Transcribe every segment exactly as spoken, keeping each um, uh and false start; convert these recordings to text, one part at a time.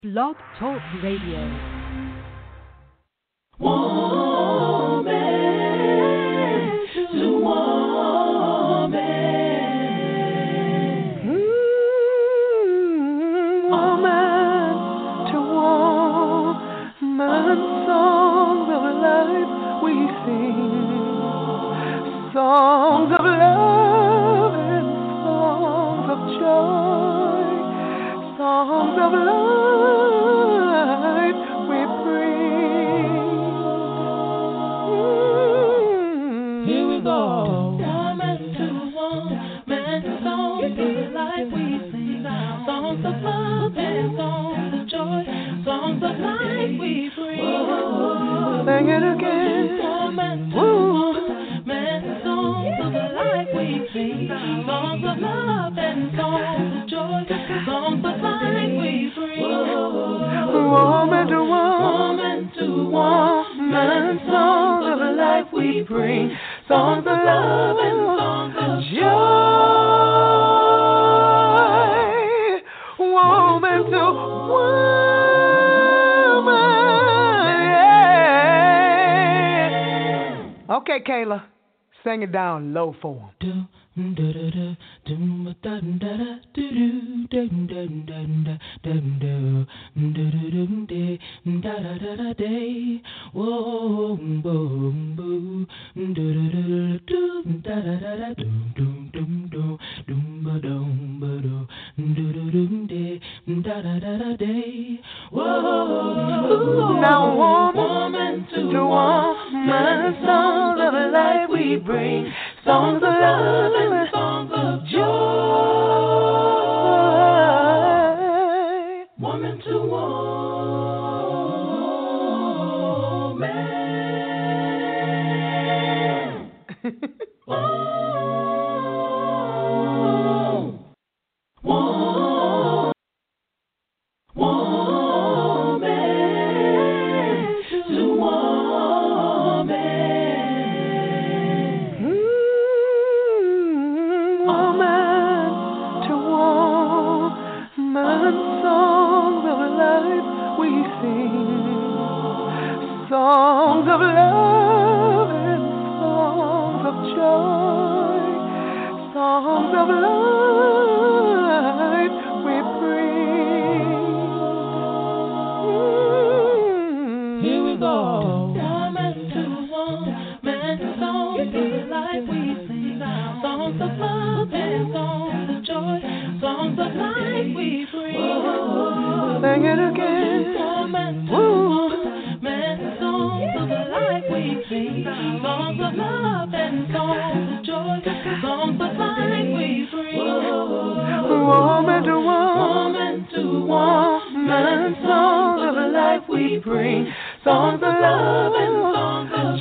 Blog Talk Radio. Woman to woman. Mm, woman to woman. Songs of life we sing. Songs of love and songs of joy. Songs of life we bring. Mm. Here we go. Woman to woman, songs of life we sing. Songs of love and songs of joy. Songs of life we bring. Sing it again. Woman to woman, songs of life we sing. Songs of love and songs of joy. Songs of life we bring. Woman to Woman to woman, songs of life we bring. Songs of love and songs of joy. Woman to woman. Yeah. Okay, Kayla, sing it down low for him. Now, woman to woman, songs of life we bring, songs of love and songs of joy. woman to woman. Oh, woman, woman to woman. Mm, woman to woman, songs of life we sing, songs of love and songs of joy, songs of life we bring. Mm. Here we go. Woman to woman, songs of life we sing. Songs of love and songs of joy. Songs of life we bring. Sing it again. Woman to woman, songs of life we sing. Songs of love and songs of joy. Songs of life we bring. Woman to Woman to woman, songs of life we bring. Songs of love and songs of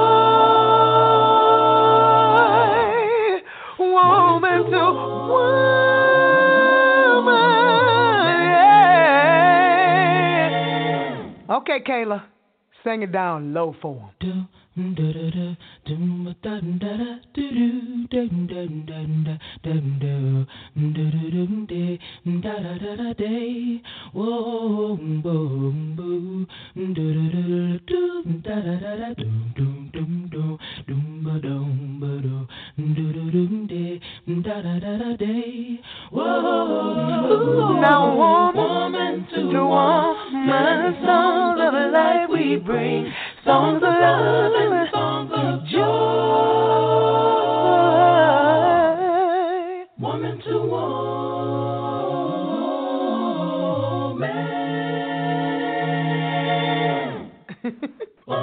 joy. Woman to woman. Yeah. Okay, Kayla, sing it down low for him. Now, woman to woman, songs of life we bring. Songs of love and songs of joy. Woman to woman. Oh.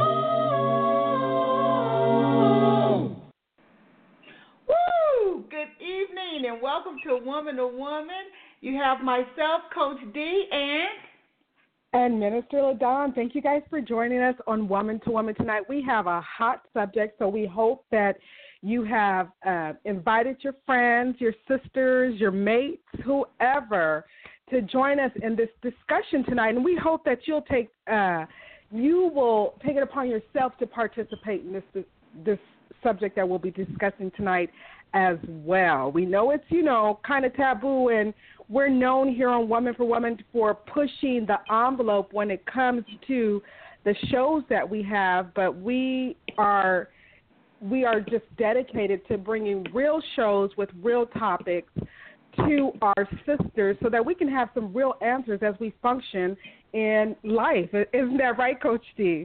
Woo! Good evening and welcome to Woman to Woman. You have myself, Coach D, and And Minister LaDon. Thank you guys for joining us on Woman to Woman tonight. We have a hot subject, so we hope that you have uh, invited your friends, your sisters, your mates, whoever, to join us in this discussion tonight. And we hope that you'll take, uh, you will take it upon yourself to participate in this this subject that we'll be discussing tonight as well. We know it's, you know, kind of taboo, and we're known here on Woman for Woman for pushing the envelope when it comes to the shows that we have, but we are we are just dedicated to bringing real shows with real topics to our sisters so that we can have some real answers as we function in life. Isn't that right, Coach D?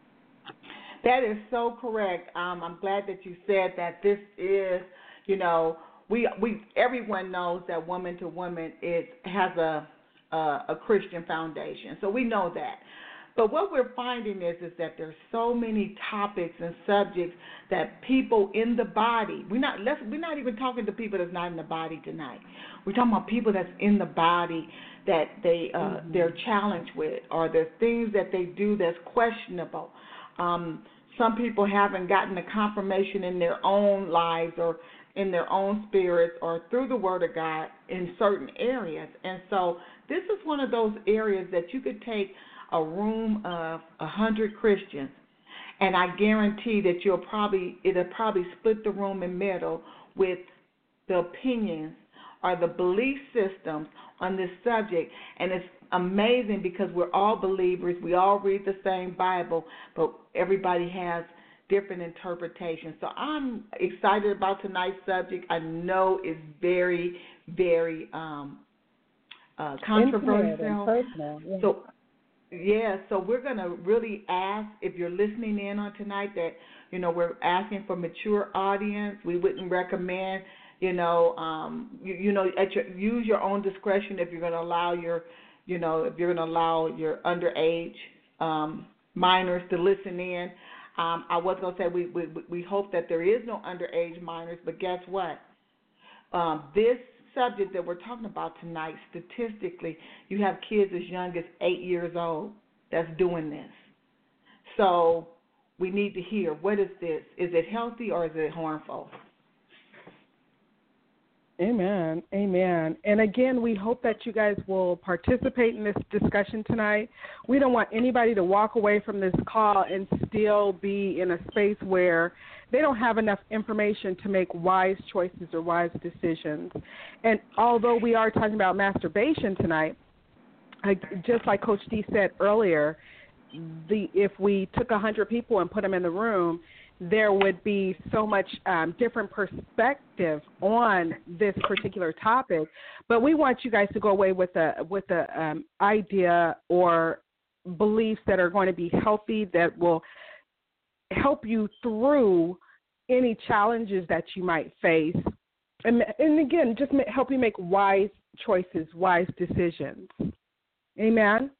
That is so correct. Um, I'm glad that you said that. This is, you know, we we everyone knows that Woman to Woman is has a a, a Christian foundation, so we know that. But what we're finding is is that there's so many topics and subjects that people in the body. We're not let's, we're not even talking to people that's not in the body tonight. We're talking about people that's in the body that they uh, mm-hmm. they're challenged with, or there's things that they do that's questionable. Um, some people haven't gotten the confirmation in their own lives or in their own spirits or through the Word of God in certain areas. And so this is one of those areas that you could take a room of a hundred Christians, and I guarantee that you'll probably it'll probably split the room in middle with the opinions or the belief systems on this subject. And it's amazing because we're all believers, we all read the same Bible, but everybody has different interpretations. So I'm excited about tonight's subject. I know it's very, very um, uh, controversial. Personal, yeah. So. Yeah, so we're going to really ask, if you're listening in on tonight, that, you know, we're asking for mature audience. We wouldn't recommend, you know, um, you, you know, at your, use your own discretion if you're going to allow your, you know, if you're going to allow your underage um, minors to listen in. Um, I was going to say we, we we hope that there is no underage minors, but guess what? Um, this subject that we're talking about tonight, statistically, you have kids as young as eight years old that's doing this. So we need to hear, what is this? Is it healthy or is it harmful? Amen. Amen. And again, we hope that you guys will participate in this discussion tonight. We don't want anybody to walk away from this call and still be in a space where they don't have enough information to make wise choices or wise decisions. And although we are talking about masturbation tonight, I, just like Coach D said earlier, the if we took one hundred people and put them in the room, there would be so much um, different perspective on this particular topic. But we want you guys to go away with a with a um, idea or beliefs that are going to be healthy, that will help you through any challenges that you might face. And, and again, just help you make wise choices, wise decisions. Amen?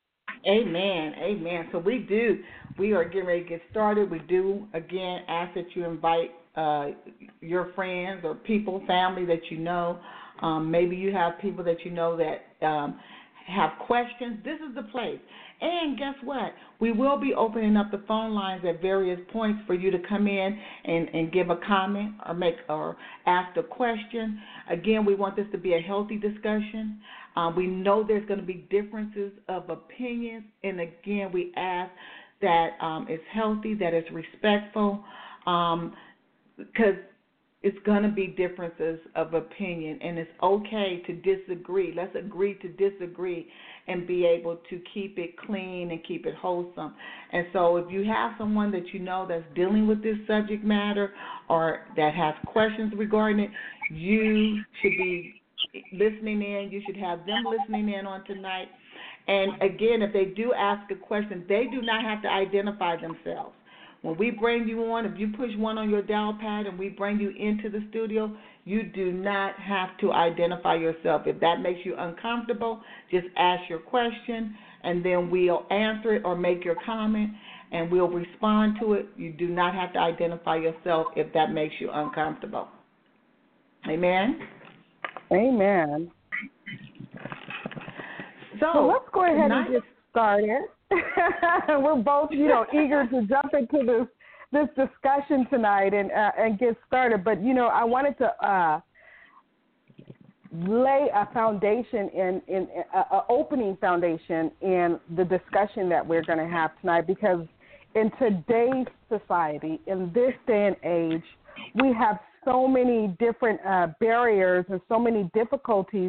Amen. Amen. So we do. We are getting ready to get started. We do, again, ask that you invite uh, your friends or people, family that you know. Um, maybe you have people that you know that um, have questions. This is the place. And guess what? We will be opening up the phone lines at various points for you to come in and, and give a comment or make or ask a question. Again, we want this to be a healthy discussion. Um, we know there's going to be differences of opinions, and again, we ask that um, it's healthy, that it's respectful, um, because it's going to be differences of opinion, and it's okay to disagree. Let's agree to disagree and be able to keep it clean and keep it wholesome. And so if you have someone that you know that's dealing with this subject matter or that has questions regarding it, you should be listening in. You should have them listening in on tonight. And again, if they do ask a question, they do not have to identify themselves. When we bring you on, if you push one on your dial pad and we bring you into the studio, you do not have to identify yourself. If that makes you uncomfortable, just ask your question, and then we'll answer it or make your comment, and we'll respond to it. You do not have to identify yourself if that makes you uncomfortable. Amen? Amen. So, so let's go ahead tonight, and get started. We're both, you know, eager to jump into this this discussion tonight and uh, and get started. But you know, I wanted to uh, lay a foundation in in a, a opening foundation in the discussion that we're going to have tonight, because in today's society, in this day and age, we have so many different uh, barriers and so many difficulties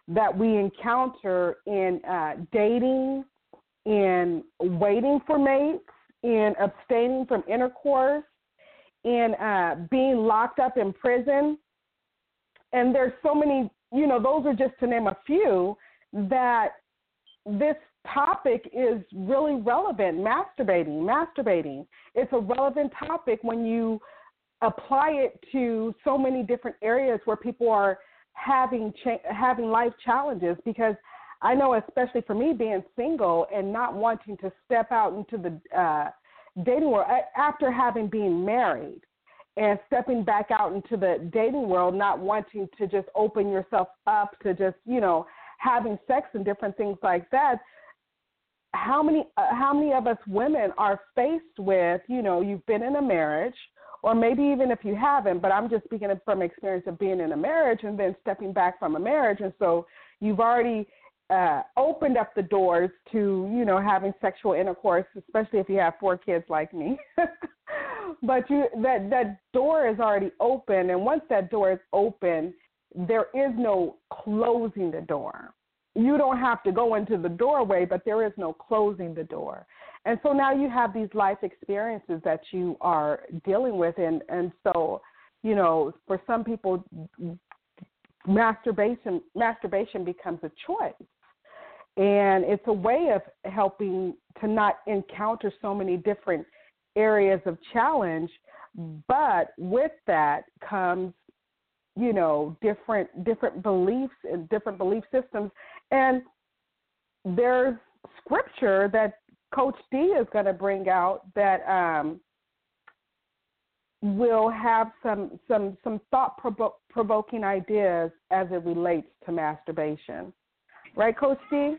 that we encounter in uh, dating, in waiting for mates, in abstaining from intercourse, in uh, being locked up in prison. And there's so many, you know, those are just to name a few, that this topic is really relevant. Masturbating, masturbating. It's a relevant topic when you apply it to so many different areas where people are having cha- having life challenges. Because I know, especially for me, being single and not wanting to step out into the uh, dating world after having been married, and stepping back out into the dating world, not wanting to just open yourself up to just, you know, having sex and different things like that. How many uh, how many of us women are faced with, you know, you've been in a marriage, or maybe even if you haven't, but I'm just speaking from experience of being in a marriage and then stepping back from a marriage, and so you've already uh, opened up the doors to, you know, having sexual intercourse, especially if you have four kids like me. But you that, that door is already open, and once that door is open, there is no closing the door. You don't have to go into the doorway, but there is no closing the door. And so now you have these life experiences that you are dealing with, and, and so, you know, for some people, masturbation masturbation becomes a choice. And it's a way of helping to not encounter so many different areas of challenge, but with that comes, you know, different different beliefs and different belief systems. And there's scripture that Coach D is going to bring out that um, will have some some some thought provoking ideas as it relates to masturbation. Right, Coach D?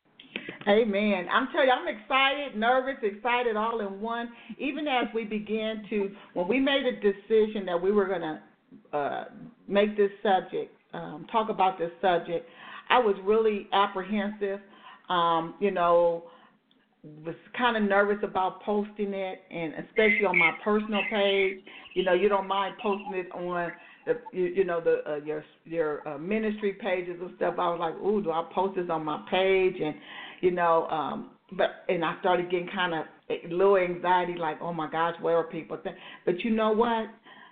Amen. I'm telling you, I'm excited, nervous, excited, all in one. Even as we begin to, when we made a decision that we were going to uh, make this subject, um, talk about this subject, I was really apprehensive, um, you know, was kind of nervous about posting it, and especially on my personal page. You know, you don't mind posting it on the, you, you know, the uh, your your uh, ministry pages and stuff. I was like, ooh, do I post this on my page? And you know, um, but and I started getting kind of a little anxiety, like, oh my gosh, where are people? Th-? But you know what?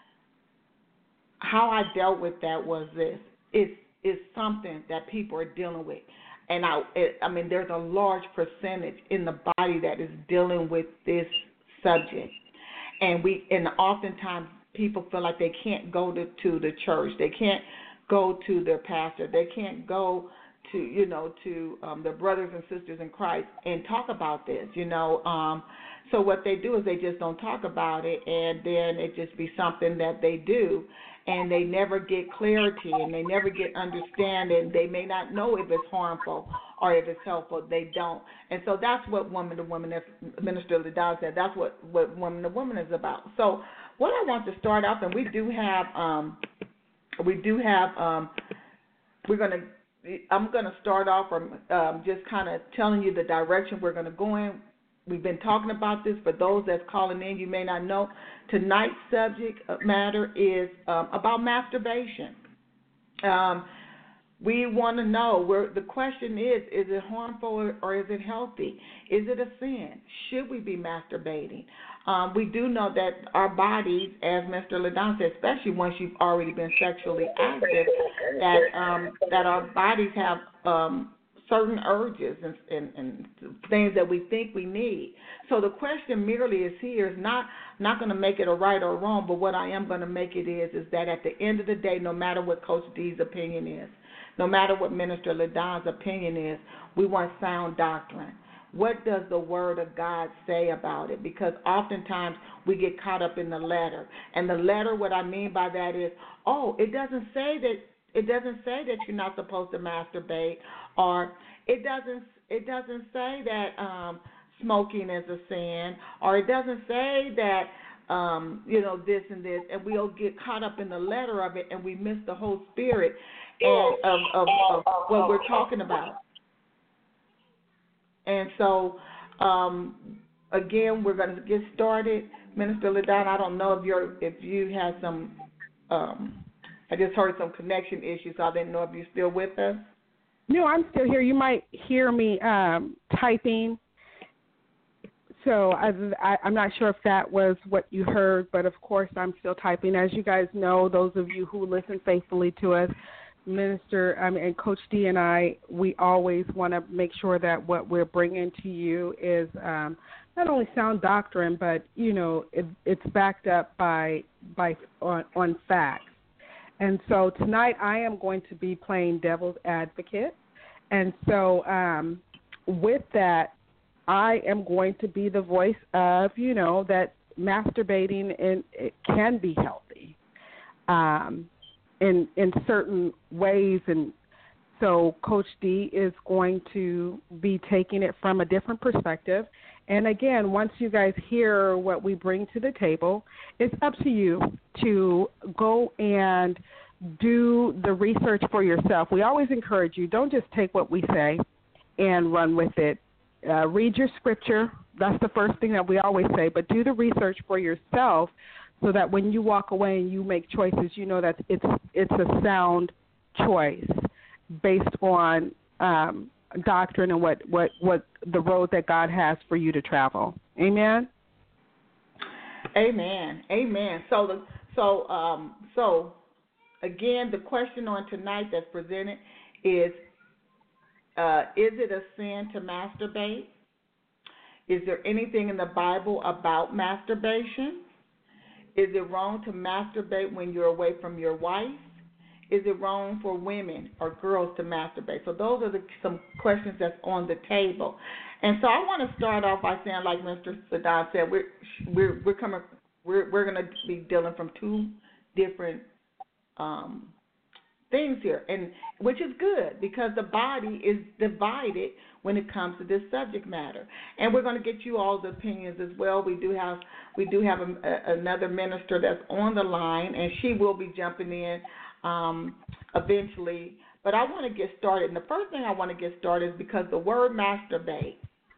How I dealt with that was this: it's it's something that people are dealing with. And I, it, I mean, there's a large percentage in the body that is dealing with this subject, and we, and oftentimes people feel like they can't go to, to the church, they can't go to their pastor, they can't go to, you know, to um, their brothers and sisters in Christ and talk about this, you know. Um, so what they do is they just don't talk about it, and then it just be something that they do. And they never get clarity, and they never get understanding. They may not know if it's harmful or if it's helpful. They don't. And so that's what Woman to Woman, as Minister LaDon said, that's what, what Woman to Woman is about. So what I want to start off, and we do have, um, we do have, um, we're going to, I'm going to start off from um, just kind of telling you the direction we're going to go in. We've been talking about this. For those that's calling in, you may not know. Tonight's subject matter is um, about masturbation. Um, we want to know, where the question is, is it harmful or, or is it healthy? Is it a sin? Should we be masturbating? Um, we do know that our bodies, as Mister LaDon said, especially once you've already been sexually active, that um, that our bodies have um, certain urges and, and, and things that we think we need. So the question merely is here is not not going to make it a right or wrong, but what I am going to make it is is that at the end of the day, no matter what Coach D's opinion is, no matter what Minister LaDon's opinion is, we want sound doctrine. What does the Word of God say about it? Because oftentimes we get caught up in the letter. And the letter, what I mean by that is, oh, it doesn't say that It doesn't say that you're not supposed to masturbate, or it doesn't it doesn't say that um, smoking is a sin, or it doesn't say that um, you know this and this, and we'll get caught up in the letter of it, and we miss the whole spirit and of, of, of what we're talking about. And so, um, again, we're going to get started. Minister LaDon, I don't know if you're if you have some. Um, I just heard some connection issues, so I didn't know if you're still with us. No, I'm still here. You might hear me um, typing. So I, I, I'm not sure if that was what you heard, but of course I'm still typing. As you guys know, those of you who listen faithfully to us, Minister um, and Coach D and I, we always want to make sure that what we're bringing to you is um, not only sound doctrine, but you know it, it's backed up by by on, on facts. And so tonight I am going to be playing devil's advocate, and so um, with that, I am going to be the voice of you know that masturbating in, it can be healthy. Um, in in certain ways, and so Coach D is going to be taking it from a different perspective. And again, once you guys hear what we bring to the table, it's up to you to go and do the research for yourself. We always encourage you, don't just take what we say and run with it. Uh, read your scripture. That's the first thing that we always say, but do the research for yourself, so that when you walk away and you make choices, you know that it's it's a sound choice based on um, doctrine and what, what, what the road that God has for you to travel. Amen. Amen. Amen. So the so um so again, the question on tonight that's presented is: uh, is it a sin to masturbate? Is there anything in the Bible about masturbation? Is it wrong to masturbate when you're away from your wife? Is it wrong for women or girls to masturbate? So those are the, some questions that's on the table. And so I want to start off by saying, like Mister Sadat said, we're we're we're coming we're we're going to be dealing from two different um, things here, and which is good because the body is divided when it comes to this subject matter. And we're going to get you all the opinions as well. We do have we do have a, a, another minister that's on the line, and she will be jumping in um, eventually. But I want to get started. And the first thing I want to get started is because the word masturbate.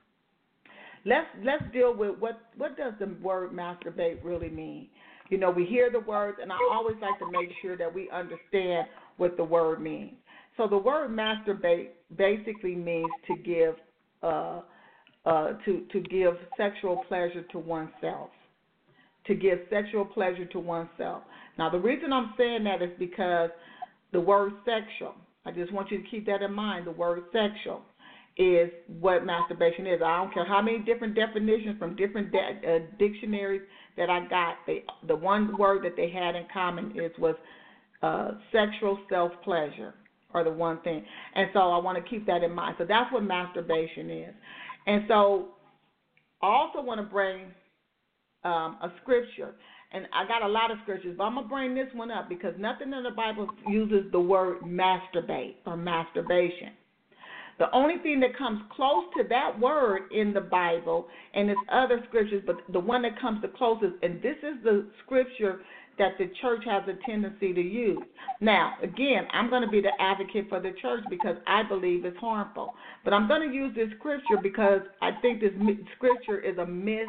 Let's let's deal with what what does the word masturbate really mean. You know, we hear the words, and I always like to make sure that we understand what the word means. So the word masturbate basically means to give uh, uh, to to give sexual pleasure to oneself. To give sexual pleasure to oneself. Now, the reason I'm saying that is because the word sexual, I just want you to keep that in mind, the word sexual is what masturbation is. I don't care how many different definitions from different de- uh, dictionaries that I got, they, the one word that they had in common is was uh, sexual self-pleasure, or the one thing. And so I want to keep that in mind. So that's what masturbation is. And so I also want to bring um, a scripture. And I got a lot of scriptures, but I'm going to bring this one up because nothing in the Bible uses the word masturbate or masturbation. The only thing that comes close to that word in the Bible, and it's other scriptures, but the one that comes the closest, and this is the scripture that the church has a tendency to use. Now, again, I'm going to be the advocate for the church because I believe it's harmful. But I'm going to use this scripture because I think this scripture is a mis,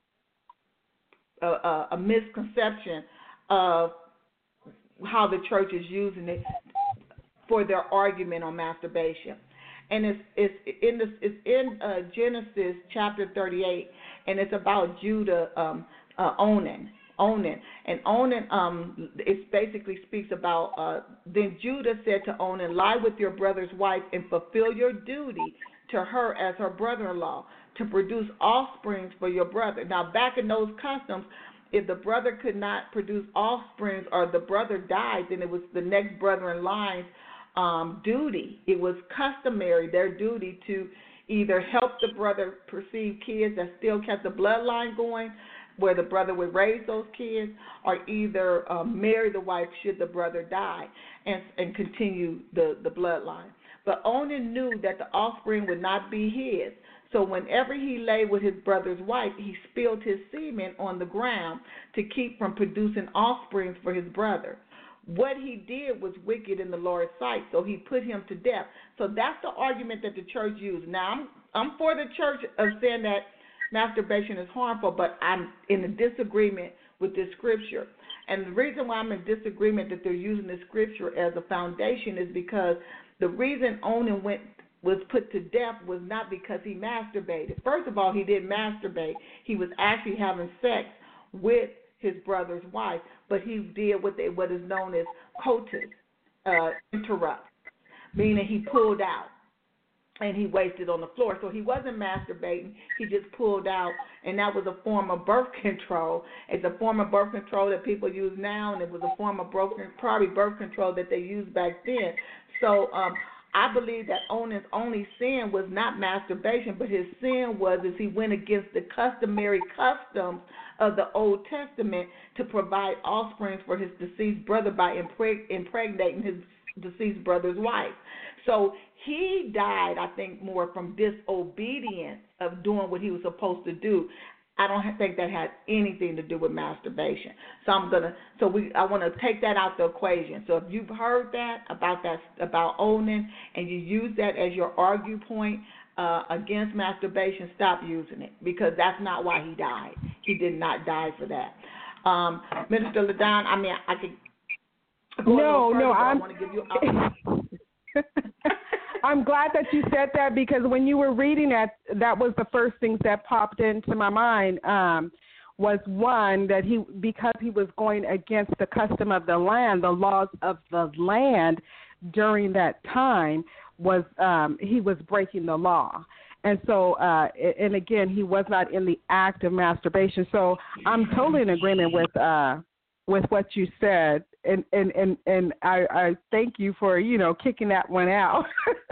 a, a, a misconception of how the church is using it for their argument on masturbation. And it's it's in this it's in uh, Genesis chapter thirty-eight, and it's about Judah um, uh, Onan. Onan. And Onan, um, it basically speaks about, uh, then Judah said to Onan, lie with your brother's wife and fulfill your duty to her as her brother-in-law to produce offsprings for your brother. Now, back in those customs, if the brother could not produce offsprings or the brother died, then it was the next brother-in-law's um, duty. It was customary, their duty, to either help the brother perceive kids that still kept the bloodline going, where the brother would raise those kids, or either um, marry the wife should the brother die and, and continue the, the bloodline. But Onan knew that the offspring would not be his. So whenever he lay with his brother's wife, he spilled his semen on the ground to keep from producing offspring for his brother. What he did was wicked in the Lord's sight, so he put him to death. So that's the argument that the church used. Now, I'm, I'm for the church of saying that masturbation is harmful, but I'm in a disagreement with this scripture. And the reason why I'm in disagreement that they're using this scripture as a foundation is because the reason Onan went was put to death was not because he masturbated. First of all, he didn't masturbate. He was actually having sex with his brother's wife, but he did what they, what is known as coitus uh, interruptus, meaning he pulled out and he wasted on the floor. So he wasn't masturbating. He just pulled out, and that was a form of birth control. It's a form of birth control that people use now, and it was a form of birth, probably birth control that they used back then. So um, I believe that Onan's only sin was not masturbation, but his sin was is he went against the customary customs of the Old Testament to provide offspring for his deceased brother by impreg- impregnating his deceased brother's wife. So he died, I think, more from disobedience of doing what he was supposed to do. I don't think that had anything to do with masturbation. So I'm gonna. So we. I want to take that out the equation. So if you've heard that about that about Onan and you use that as your argue point uh, against masturbation, stop using it, because that's not why he died. He did not die for that. Um, Minister LaDon, I mean, I could. Go no, further, no, I I'm. want to give you. Uh, I'm glad that you said that, because when you were reading that, that was the first things that popped into my mind. Um, was one that he, because he was going against the custom of the land, the laws of the land during that time, was um, he was breaking the law. And so, uh, and again, he was not in the act of masturbation. So I'm totally in agreement with uh, with what you said. And and, and, and I, I thank you for, you know, kicking that one out.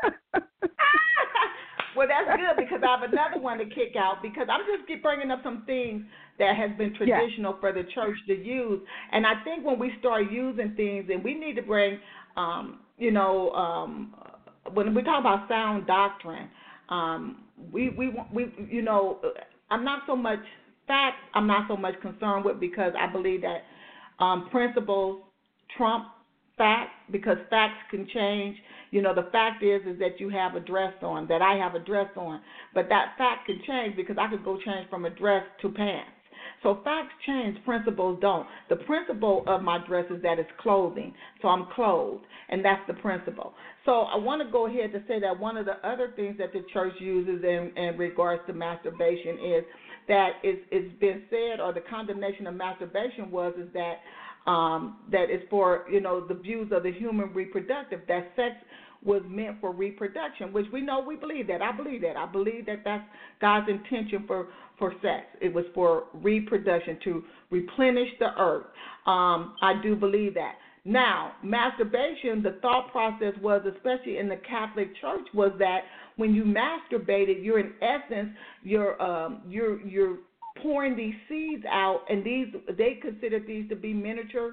Well, that's good, because I have another one to kick out, because I'm just keep bringing up some things that has been traditional yeah. for the church to use. And I think when we start using things, and we need to bring, um, you know, um, when we talk about sound doctrine, um, we, we, we, you know, I'm not so much facts, I'm not so much concerned with, because I believe that um, principles trump facts, because facts can change. You know, the fact is is that you have a dress on, that I have a dress on, but that fact can change, because I could go change from a dress to pants. So facts change, principles don't. The principle of my dress is that it's clothing, so I'm clothed, and that's the principle. So I want to go ahead to say that one of the other things that the church uses in, in regards to masturbation is that it's, it's been said, or the condemnation of masturbation was, is that Um, that is for, you know, the views of the human reproductive, that sex was meant for reproduction, which we know, we believe that. I believe that. I believe that that's God's intention for, for sex. It was for reproduction, to replenish the earth. Um, I do believe that. Now, masturbation, the thought process was, especially in the Catholic Church, was that when you masturbated, you're in essence, you're um, you're you're pouring these seeds out, and these they consider these to be miniature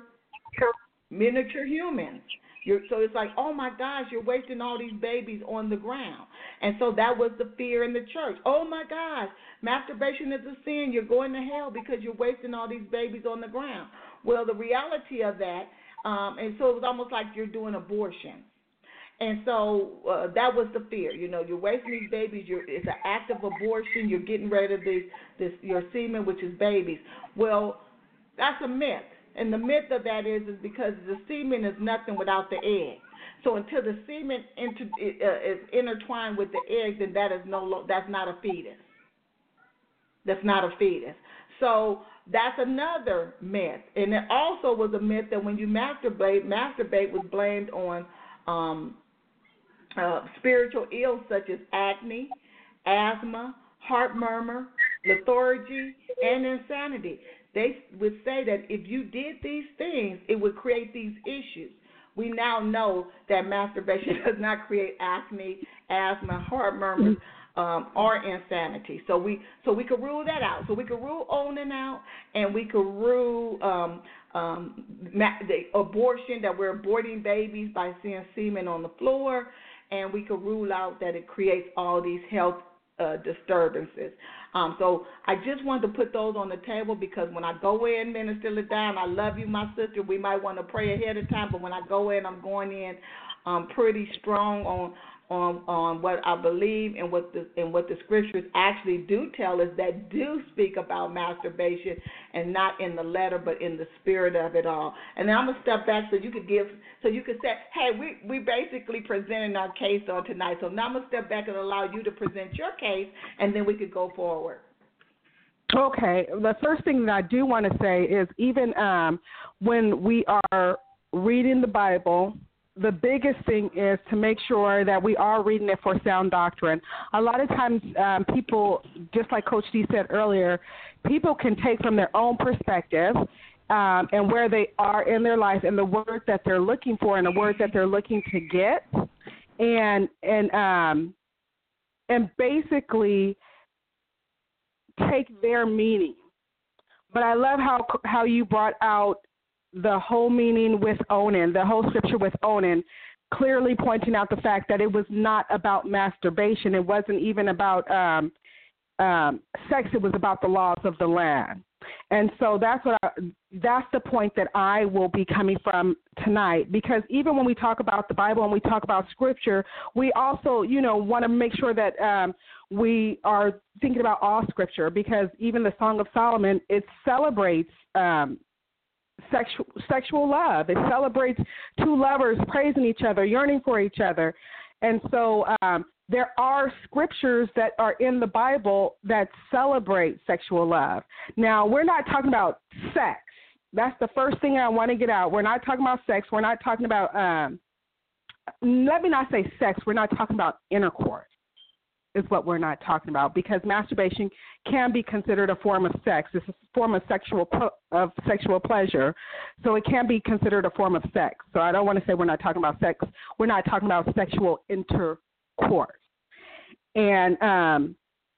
miniature humans. You're, so it's like, oh my gosh, you're wasting all these babies on the ground. And so that was the fear in the church. Oh my gosh, masturbation is a sin. You're going to hell because you're wasting all these babies on the ground. Well, the reality of that, um, and so it was almost like you're doing abortion. And so uh, that was the fear. You know, you're wasting these babies. You're, it's an act of abortion. You're getting rid of this, this, your semen, which is babies. Well, that's a myth. And the myth of that is, is because the semen is nothing without the egg. So until the semen inter, uh, is intertwined with the egg, then that is no, that's not a fetus. That's not a fetus. So that's another myth. And it also was a myth that when you masturbate, masturbate was blamed on um, Uh, spiritual ills such as acne, asthma, heart murmur, lethargy, and insanity. They would say that if you did these things, it would create these issues. We now know that masturbation does not create acne, asthma, heart murmurs, um, or insanity. So we so we could rule that out. So we could rule Onan out, and we could rule um, um, the abortion, that we're aborting babies by seeing semen on the floor. And we could rule out that it creates all these health uh, disturbances. Um, so I just wanted to put those on the table, because when I go in, Minister LaDon, I love you, my sister. We might want to pray ahead of time, but when I go in, I'm going in um, pretty strong on on on what I believe and what the and what the scriptures actually do tell us that do speak about masturbation, and not in the letter but in the spirit of it all. And then I'm gonna step back so you could give so you could say, hey, we we basically presenting our case on tonight. So now I'm gonna step back and allow you to present your case, and then we could go forward. Okay. The first thing that I do want to say is even um, when we are reading the Bible, the biggest thing is to make sure that we are reading it for sound doctrine. A lot of times um, people, just like Coach D said earlier, people can take from their own perspective um, and where they are in their life and the word that they're looking for and the word that they're looking to get, and and um, and basically take their meaning. But I love how how you brought out the whole meaning with Onan, the whole scripture with Onan, clearly pointing out the fact that it was not about masturbation. It wasn't even about um, um, sex. It was about the laws of the land. And so that's what I, that's the point that I will be coming from tonight, because even when we talk about the Bible and we talk about scripture, we also, you know, want to make sure that um, we are thinking about all scripture, because even the Song of Solomon, it celebrates um, Sexual, sexual love. It celebrates two lovers praising each other, yearning for each other. And so um, there are scriptures that are in the Bible that celebrate sexual love. Now, we're not talking about sex. That's the first thing I want to get out. We're not talking about sex. We're not talking about, um, let me not say sex. We're not talking about intercourse is what we're not talking about, because masturbation can be considered a form of sex. It's a form of sexual of sexual pleasure, so it can be considered a form of sex. So I don't want to say we're not talking about sex. We're not talking about sexual intercourse. And um,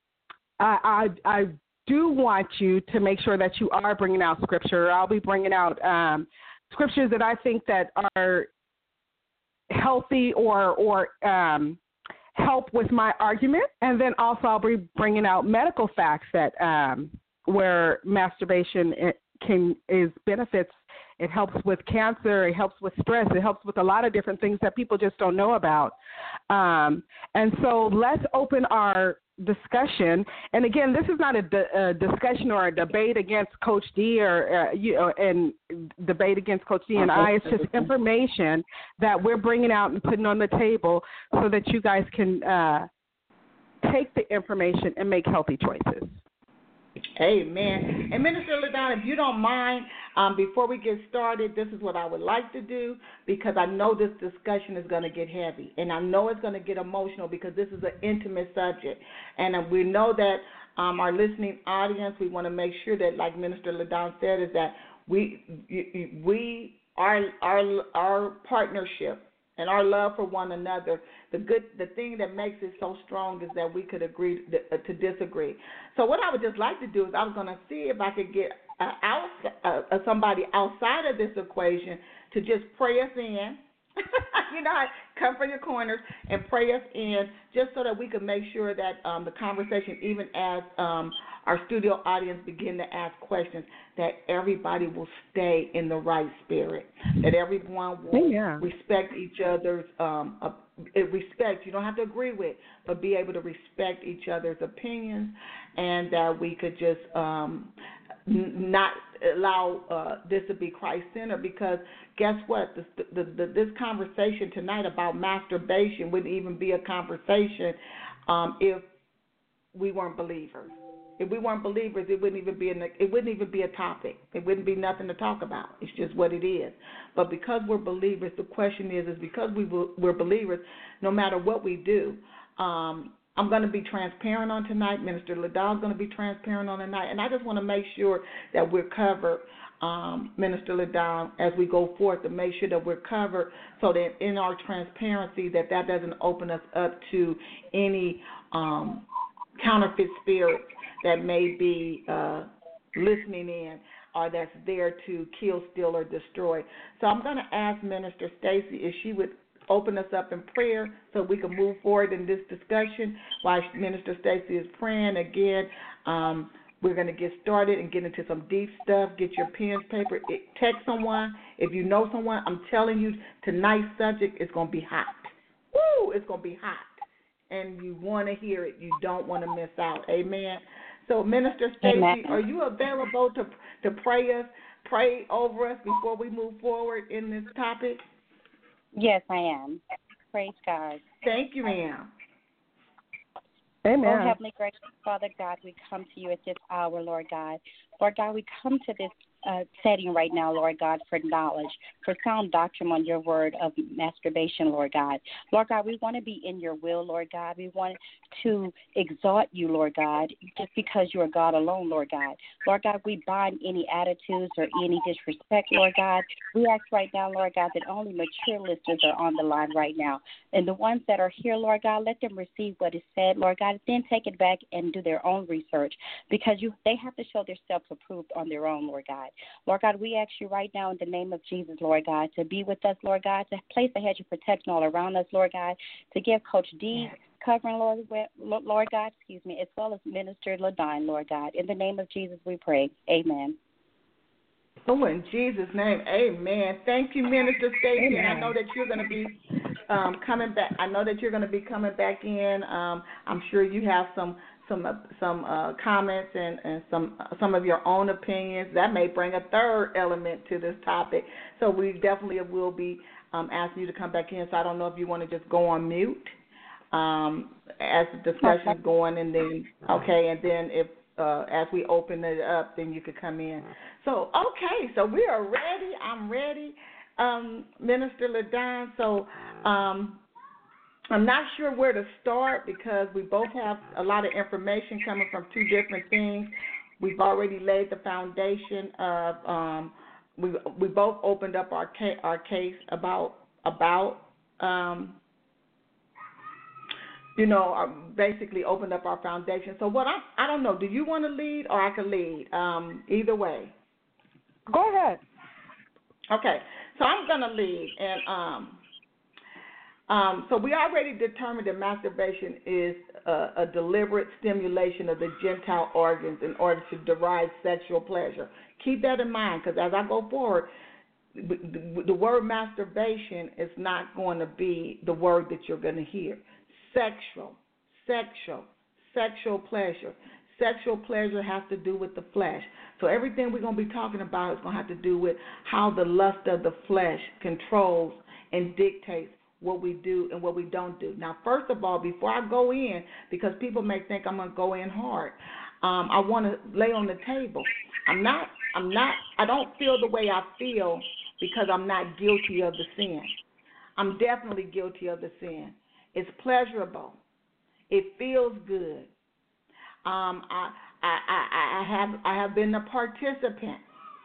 I, I, I do want you to make sure that you are bringing out scripture. I'll be bringing out um, scriptures that I think that are healthy or or um, help with my argument, and then also I'll be bringing out medical facts that um, where masturbation can is benefits. It helps with cancer. It helps with stress. It helps with a lot of different things that people just don't know about. Um, and so let's open our discussion. And again, this is not a, d- a discussion or a debate against Coach D or uh, you know, and debate against Coach D and I. It's just information that we're bringing out and putting on the table so that you guys can uh, take the information and make healthy choices. Amen. And Minister LaDonna, if you don't mind, um, before we get started, this is what I would like to do, because I know this discussion is going to get heavy, and I know it's going to get emotional, because this is an intimate subject. And uh, we know that um, our listening audience, we want to make sure that, like Minister LaDonna said, is that we, we our, our, our partnership and our love for one another, the good, the thing that makes it so strong is that we could agree to, to disagree. So what I would just like to do is I was going to see if I could get uh, out, uh, somebody outside of this equation to just pray us in. You know, come from your corners and pray us in, just so that we can make sure that um, the conversation, even as um, our studio audience begin to ask questions, that everybody will stay in the right spirit, that everyone will yeah. respect each other's um, uh, respect. You don't have to agree with, but be able to respect each other's opinions, and that we could just um, n- not allow uh, this to be Christ-centered, because guess what? This, the, the, this conversation tonight about masturbation wouldn't even be a conversation um, if we weren't believers. If we weren't believers, it wouldn't even be a, it wouldn't even be a topic. It wouldn't be nothing to talk about. It's just what it is. But because we're believers, the question is, is because we we're believers, no matter what we do, um, I'm going to be transparent on tonight. Minister LaDonna's going to be transparent on tonight. And I just want to make sure that we're covered, um, Minister LaDonna, as we go forth, to make sure that we're covered, so that in our transparency, that that doesn't open us up to any um, counterfeit spirits that may be uh, listening in, or that's there to kill, steal, or destroy. So I'm going to ask Minister Stacy if she would open us up in prayer so we can move forward in this discussion. While Minister Stacy is praying, again, um, we're going to get started and get into some deep stuff. Get your pens, paper, text someone. If you know someone, I'm telling you, tonight's subject is going to be hot. Woo! know it's going to be hot, and you want to hear it. You don't want to miss out. Amen. So, Minister Stacy, are you available to to pray us, pray over us before we move forward in this topic? Yes, I am. Praise God. Thank you, ma'am. Amen. Oh, Heavenly Gracious Father God, we come to you at this hour, Lord God. Lord God, we come to this uh, setting right now, Lord God, for knowledge, for sound doctrine on your word of masturbation, Lord God. Lord God, we want to be in your will, Lord God. We want to exalt you, Lord God, just because you are God alone, Lord God. Lord God, we bind any attitudes or any disrespect, Lord God. We ask right now, Lord God, that only mature listeners are on the line right now. And the ones that are here, Lord God, let them receive what is said, Lord God, then take it back and do their own research, because you they have to show themselves approved on their own, Lord God. Lord God, we ask you right now in the name of Jesus, Lord God, to be with us, Lord God, to place a hedge of protection all around us, Lord God, to give Coach D covering, Lord, Lord God, excuse me, as well as Minister LaDon, Lord God. In the name of Jesus we pray. Amen. Oh, in Jesus' name, amen. Thank you, Minister Stacy. And I know that you're going to be um, coming back. I know that you're going to be coming back in. Um, I'm sure you have some some uh, some uh, comments and, and some uh, some of your own opinions. That may bring a third element to this topic. So we definitely will be um, asking you to come back in. So I don't know if you want to just go on mute um, as the discussion is going, and then okay, and then if uh, as we open it up, then you could come in. So okay, so we are ready. I'm ready, um, Minister LaDon. So. Um, I'm not sure where to start because we both have a lot of information coming from two different things. We've already laid the foundation of um, we we both opened up our ca- our case about about um, you know our, basically opened up our foundation. So what I I don't know. Do you want to lead or I can lead? Um, either way. Go ahead. Okay, so I'm gonna lead and. Um, Um, so we already determined that masturbation is a, a deliberate stimulation of the genital organs in order to derive sexual pleasure. Keep that in mind, because as I go forward, the, the word masturbation is not going to be the word that you're going to hear. Sexual, sexual, sexual pleasure. Sexual pleasure has to do with the flesh. So everything we're going to be talking about is going to have to do with how the lust of the flesh controls and dictates what we do and what we don't do. Now, first of all, before I go in, because people may think I'm going to go in hard, um, I want to lay on the table. I'm not, I'm not, I don't feel the way I feel because I'm not guilty of the sin. I'm definitely guilty of the sin. It's pleasurable. It feels good. Um, I, I, I, I have, I have been a participant.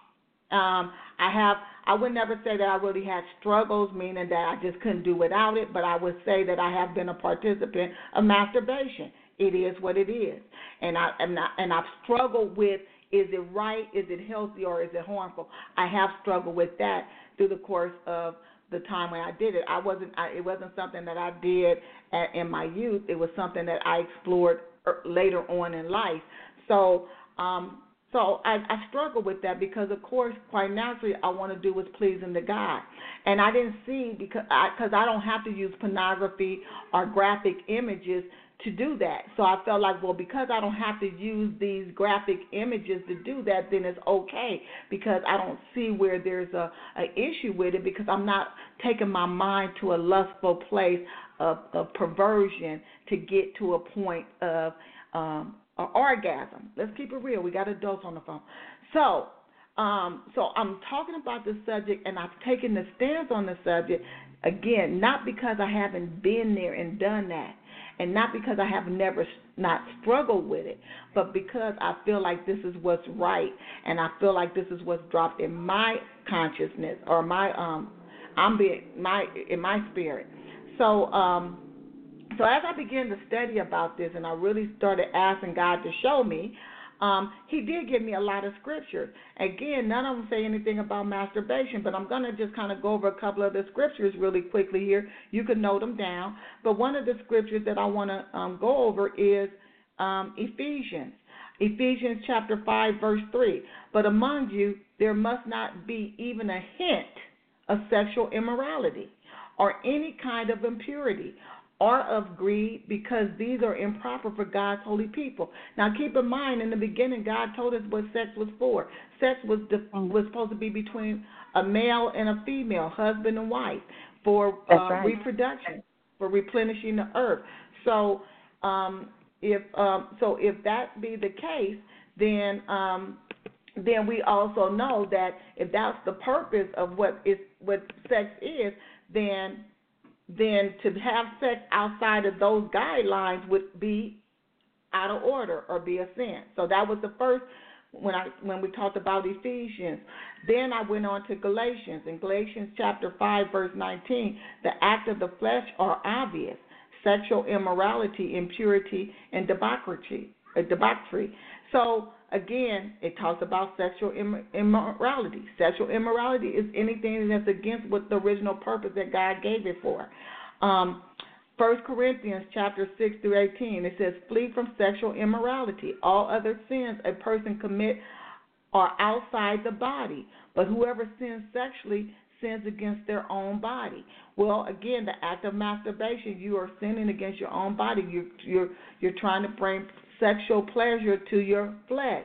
Um, I have. I would never say that I really had struggles, meaning that I just couldn't do without it, but I would say that I have been a participant of masturbation. It is what it is, and I and, I, and I've struggled with: is it right? Is it healthy? Or is it harmful? I have struggled with that through the course of the time when I did it. I wasn't. I, it wasn't something that I did at, in my youth. It was something that I explored later on in life. So. Um, So I, I struggle with that because, of course, quite naturally, I want to do what's pleasing to God. And I didn't see, because I, cause I don't have to use pornography or graphic images to do that. So I felt like, well, because I don't have to use these graphic images to do that, then it's okay, because I don't see where there's a, a issue with it, because I'm not taking my mind to a lustful place of, of perversion to get to a point of um, Or orgasm. Let's keep it real. We got adults on the phone. So, um, so I'm talking about this subject, and I've taken the stance on the subject, again, not because I haven't been there and done that, and not because I have never not struggled with it, but because I feel like this is what's right, and I feel like this is what's dropped in my consciousness or my um, I'm being my in my spirit. So, um. So as I began to study about this and I really started asking God to show me, um, he did give me a lot of scriptures. Again, none of them say anything about masturbation, but I'm going to just kind of go over a couple of the scriptures really quickly here. You can note them down. But one of the scriptures that I want to um, go over is um, Ephesians. Ephesians chapter five, verse three. But among you there must not be even a hint of sexual immorality or any kind of impurity, or of greed, because these are improper for God's holy people. Now, keep in mind, in the beginning, God told us what sex was for. Sex was was supposed to be between a male and a female, husband and wife, for uh, right. reproduction, for replenishing the earth. So, um, if um, so, if that be the case, then um, then we also know that if that's the purpose of what is what sex is, then then to have sex outside of those guidelines would be out of order or be a sin. So that was the first when I when we talked about Ephesians. Then I went on to Galatians. In Galatians chapter five, verse nineteen, the act of the flesh are obvious: sexual immorality, impurity, and debauchery. Uh, debauchery. So again, it talks about sexual Im- immorality. Sexual immorality is anything that's against what the original purpose that God gave it for. Um, First Corinthians chapter six through eighteen, it says, flee from sexual immorality. All other sins a person commit are outside the body, but whoever sins sexually sins against their own body. Well, again, the act of masturbation, you are sinning against your own body. You're, you're, you're trying to bring sexual pleasure to your flesh.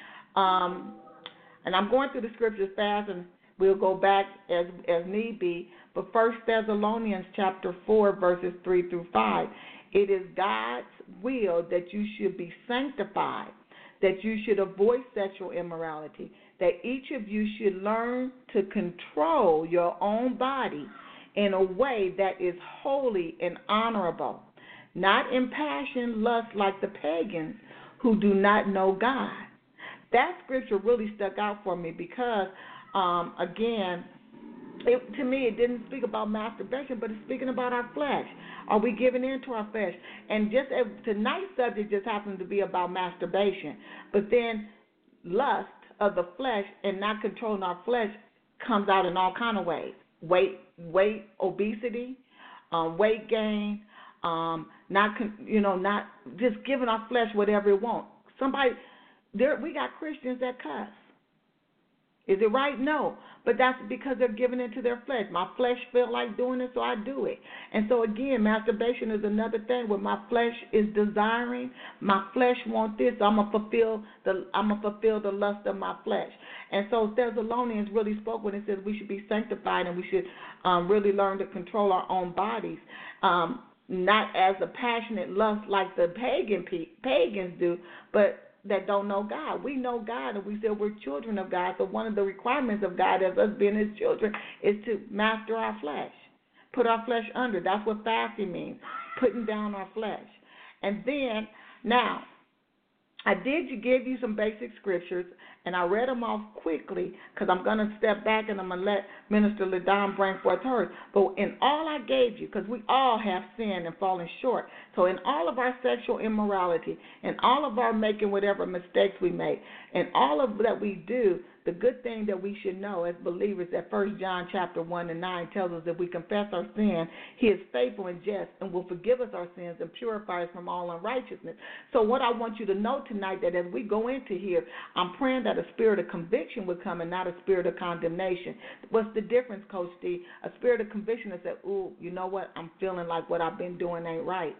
Um, and I'm going through the scriptures fast, and we'll go back as as need be. But First Thessalonians chapter four, verses three through five, it is God's will that you should be sanctified, that you should avoid sexual immorality, that each of you should learn to control your own body in a way that is holy and honorable, not in passion, lust like the pagans who do not know God. That scripture really stuck out for me because, um, again, it, to me it didn't speak about masturbation, but it's speaking about our flesh. Are we giving in to our flesh? And just as tonight's subject just happens to be about masturbation, but then lust of the flesh and not controlling our flesh comes out in all kind of ways. Weight, weight, obesity, um, weight gain, um, not you know, not just giving our flesh whatever it wants. Somebody, there we got Christians that cuss. Is it right? No. But that's because they're giving into their flesh. My flesh feel like doing it, so I do it. And so, again, masturbation is another thing where my flesh is desiring. My flesh wants this, so I'm going to fulfill the I'm gonna fulfill the lust of my flesh. And so Thessalonians really spoke when it says we should be sanctified and we should um, really learn to control our own bodies, um, not as a passionate lust like the pagan pe- pagans do, but that don't know God. We know God, and we say we're children of God. So one of the requirements of God as us being His children is to master our flesh, put our flesh under. That's what fasting means, putting down our flesh. And then, now, I did give you some basic scriptures, and I read them off quickly because I'm going to step back and I'm going to let Minister LaDon bring forth hers. But in all I gave you, because we all have sinned and fallen short, so in all of our sexual immorality, in all of our making whatever mistakes we make, and all of that we do, the good thing that we should know as believers that First John chapter one and nine tells us that we confess our sin, He is faithful and just and will forgive us our sins and purify us from all unrighteousness. So what I want you to know tonight, that as we go into here, I'm praying that a spirit of conviction would come and not a spirit of condemnation. What's the difference, Coach D? A spirit of conviction that says, ooh, you know what? I'm feeling like what I've been doing ain't right,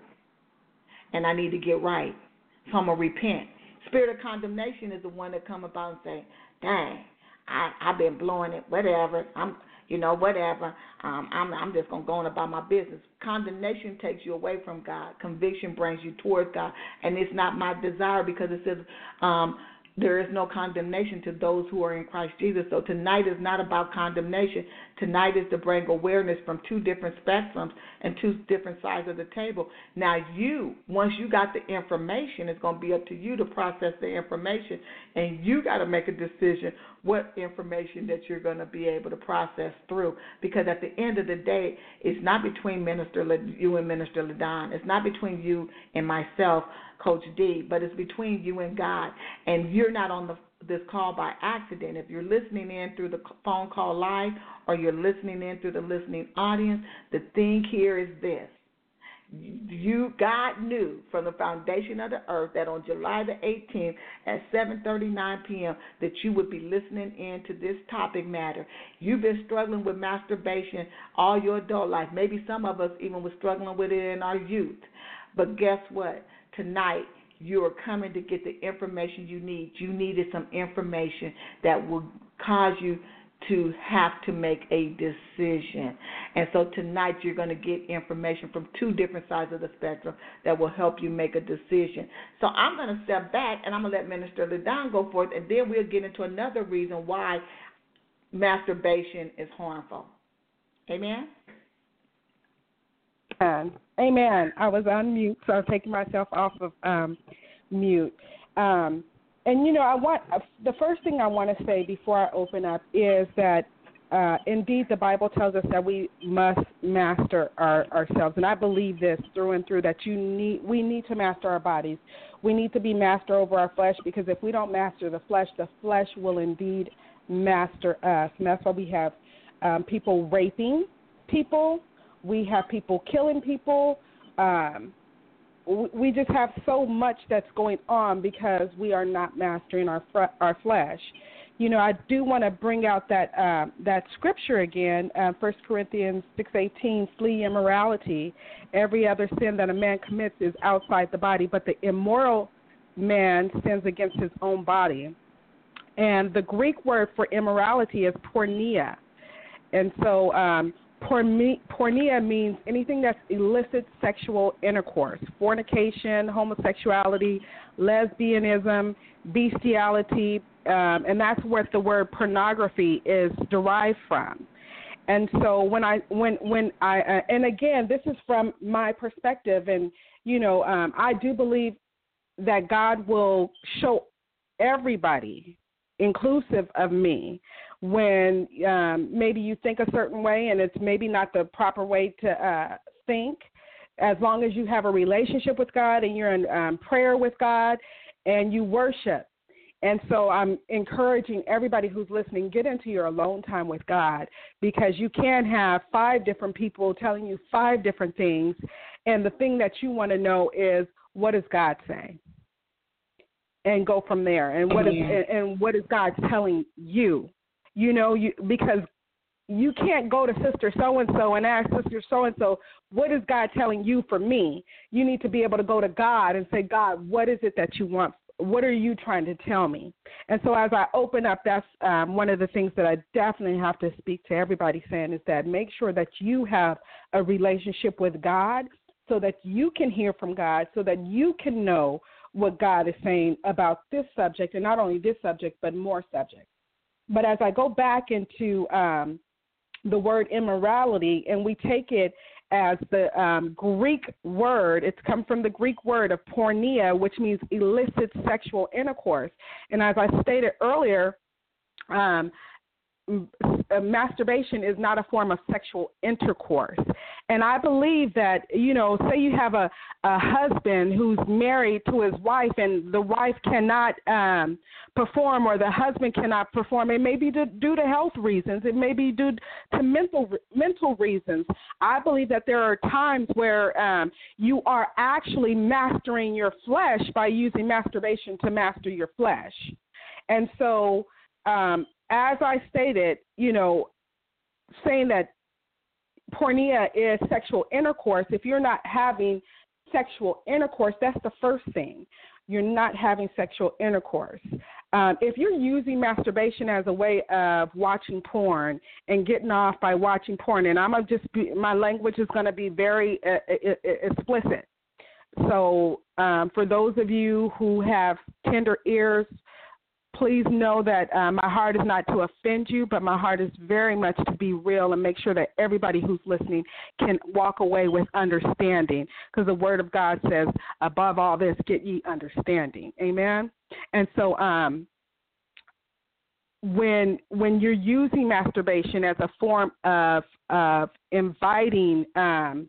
and I need to get right, so I'm going to repent. Spirit of condemnation is the one that come about and say, dang, I, I've been blowing it, whatever, I'm, you know, whatever, um, I'm, I'm just going to go on about my business. Condemnation takes you away from God. Conviction brings you towards God, and it's not my desire because it says um, there is no condemnation to those who are in Christ Jesus. So tonight is not about condemnation. Tonight is to bring awareness from two different spectrums and two different sides of the table. Now you, once you got the information, it's going to be up to you to process the information, and you got to make a decision what information that you're going to be able to process through. Because at the end of the day, it's not between Minister you and Minister LaDon. It's not between you and myself, Coach D, but it's between you and God. And you're not on the, this call by accident. If you're listening in through the phone call live or you're listening in through the listening audience, the thing here is this. You, God knew from the foundation of the earth that on July the eighteenth at seven thirty-nine p.m. that you would be listening in to this topic matter. You've been struggling with masturbation all your adult life. Maybe some of us even were struggling with it in our youth. But guess what? Tonight, you are coming to get the information you need. You needed some information that will cause you to have to make a decision. And so tonight you're going to get information from two different sides of the spectrum that will help you make a decision. So I'm going to step back and I'm going to let Minister LaDon go forth, and then we'll get into another reason why masturbation is harmful. Amen? Amen. Amen. I was on mute, so I'm taking myself off of um, mute. Um, and, you know, I want uh, the first thing I want to say before I open up is that, uh, indeed, the Bible tells us that we must master our, ourselves. And I believe this through and through, that you need we need to master our bodies. We need to be master over our flesh, because if we don't master the flesh, the flesh will indeed master us. And that's why we have um, people raping people. We have people killing people. Um, we just have so much that's going on because we are not mastering our fr- our flesh. You know, I do want to bring out that uh, that scripture again, uh, First Corinthians six eighteen, flee immorality. Every other sin that a man commits is outside the body, but the immoral man sins against his own body. And the Greek word for immorality is porneia. And so um, porneia means anything that's illicit sexual intercourse, fornication, homosexuality, lesbianism, bestiality, um, and that's where the word pornography is derived from. And so when I, when, when I, uh, and again, this is from my perspective, and, you know, um, I do believe that God will show everybody, inclusive of me, when um, maybe you think a certain way and it's maybe not the proper way to uh, think, as long as you have a relationship with God and you're in um, prayer with God and you worship. And so I'm encouraging everybody who's listening, get into your alone time with God, because you can have five different people telling you five different things, and the thing that you want to know is, what does God say? And go from there. And what is and what is God telling you? You know, you because you can't go to Sister So-and-so and ask Sister So-and-so, what is God telling you for me? You need to be able to go to God and say, God, what is it that you want? What are you trying to tell me? And so as I open up, that's um, one of the things that I definitely have to speak to everybody saying, is that make sure that you have a relationship with God so that you can hear from God, so that you can know what God is saying about this subject, and not only this subject, but more subjects. But as I go back into um, the word immorality, and we take it as the um, Greek word, it's come from the Greek word of porneia, which means illicit sexual intercourse. And as I stated earlier, um, masturbation is not a form of sexual intercourse. And I believe that, you know, say you have a, a husband who's married to his wife and the wife cannot um, perform, or the husband cannot perform. It may be due, due to health reasons. It may be due to mental mental reasons. I believe that there are times where um, you are actually mastering your flesh by using masturbation to master your flesh. And so um, as I stated, you know, saying that porneia is sexual intercourse, if you're not having sexual intercourse, that's the first thing. You're not having sexual intercourse. Um, if you're using masturbation as a way of watching porn and getting off by watching porn, and I'm just be, my language is going to be very uh, explicit. So um, for those of you who have tender ears, please know that uh, my heart is not to offend you, but my heart is very much to be real and make sure that everybody who's listening can walk away with understanding, because the Word of God says, above all this, get ye understanding. Amen? And so um, when when you're using masturbation as a form of, of inviting, um,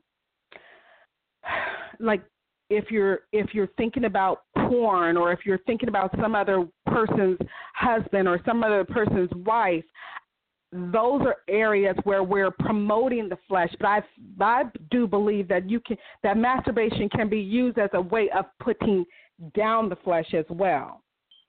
like, if you're if you're thinking about porn, or if you're thinking about some other person's husband or some other person's wife, those are areas where we're promoting the flesh. But I, I do believe that you can that masturbation can be used as a way of putting down the flesh as well.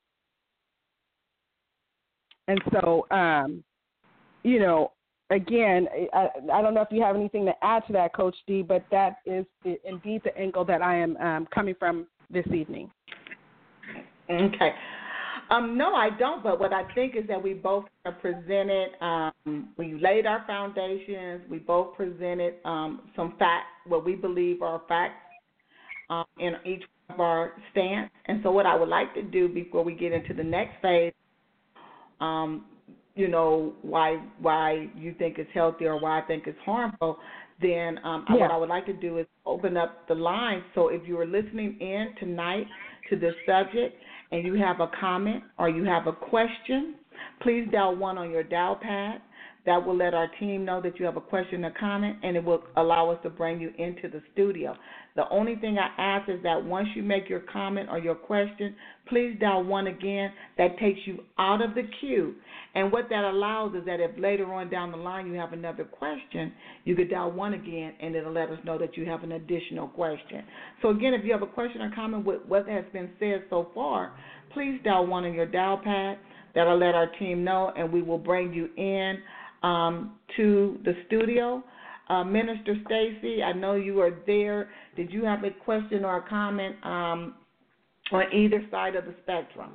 And so, um, you know, again, I, I don't know if you have anything to add to that, Coach D, but that is indeed the angle that I am um, coming from this evening. Okay. Um, no, I don't, but what I think is that we both presented, um, we laid our foundations, we both presented um, some facts, what we believe are facts um, in each of our stance. And so what I would like to do before we get into the next phase, um, you know, why why you think it's healthy or why I think it's harmful, then um, yeah. what I would like to do is open up the line. So if you are listening in tonight to this subject, and you have a comment or you have a question, please dial one on your dial pad. That will let our team know that you have a question or comment, and it will allow us to bring you into the studio. The only thing I ask is that once you make your comment or your question, please dial one again. That takes you out of the queue. And what that allows is that if later on down the line you have another question, you could dial one again, and it'll let us know that you have an additional question. So, again, if you have a question or comment with what has been said so far, please dial one on your dial pad. That'll let our team know, and we will bring you in um, to the studio. Uh, Minister Stacy, I know you are there. Did you have a question or a comment um, on either side of the spectrum?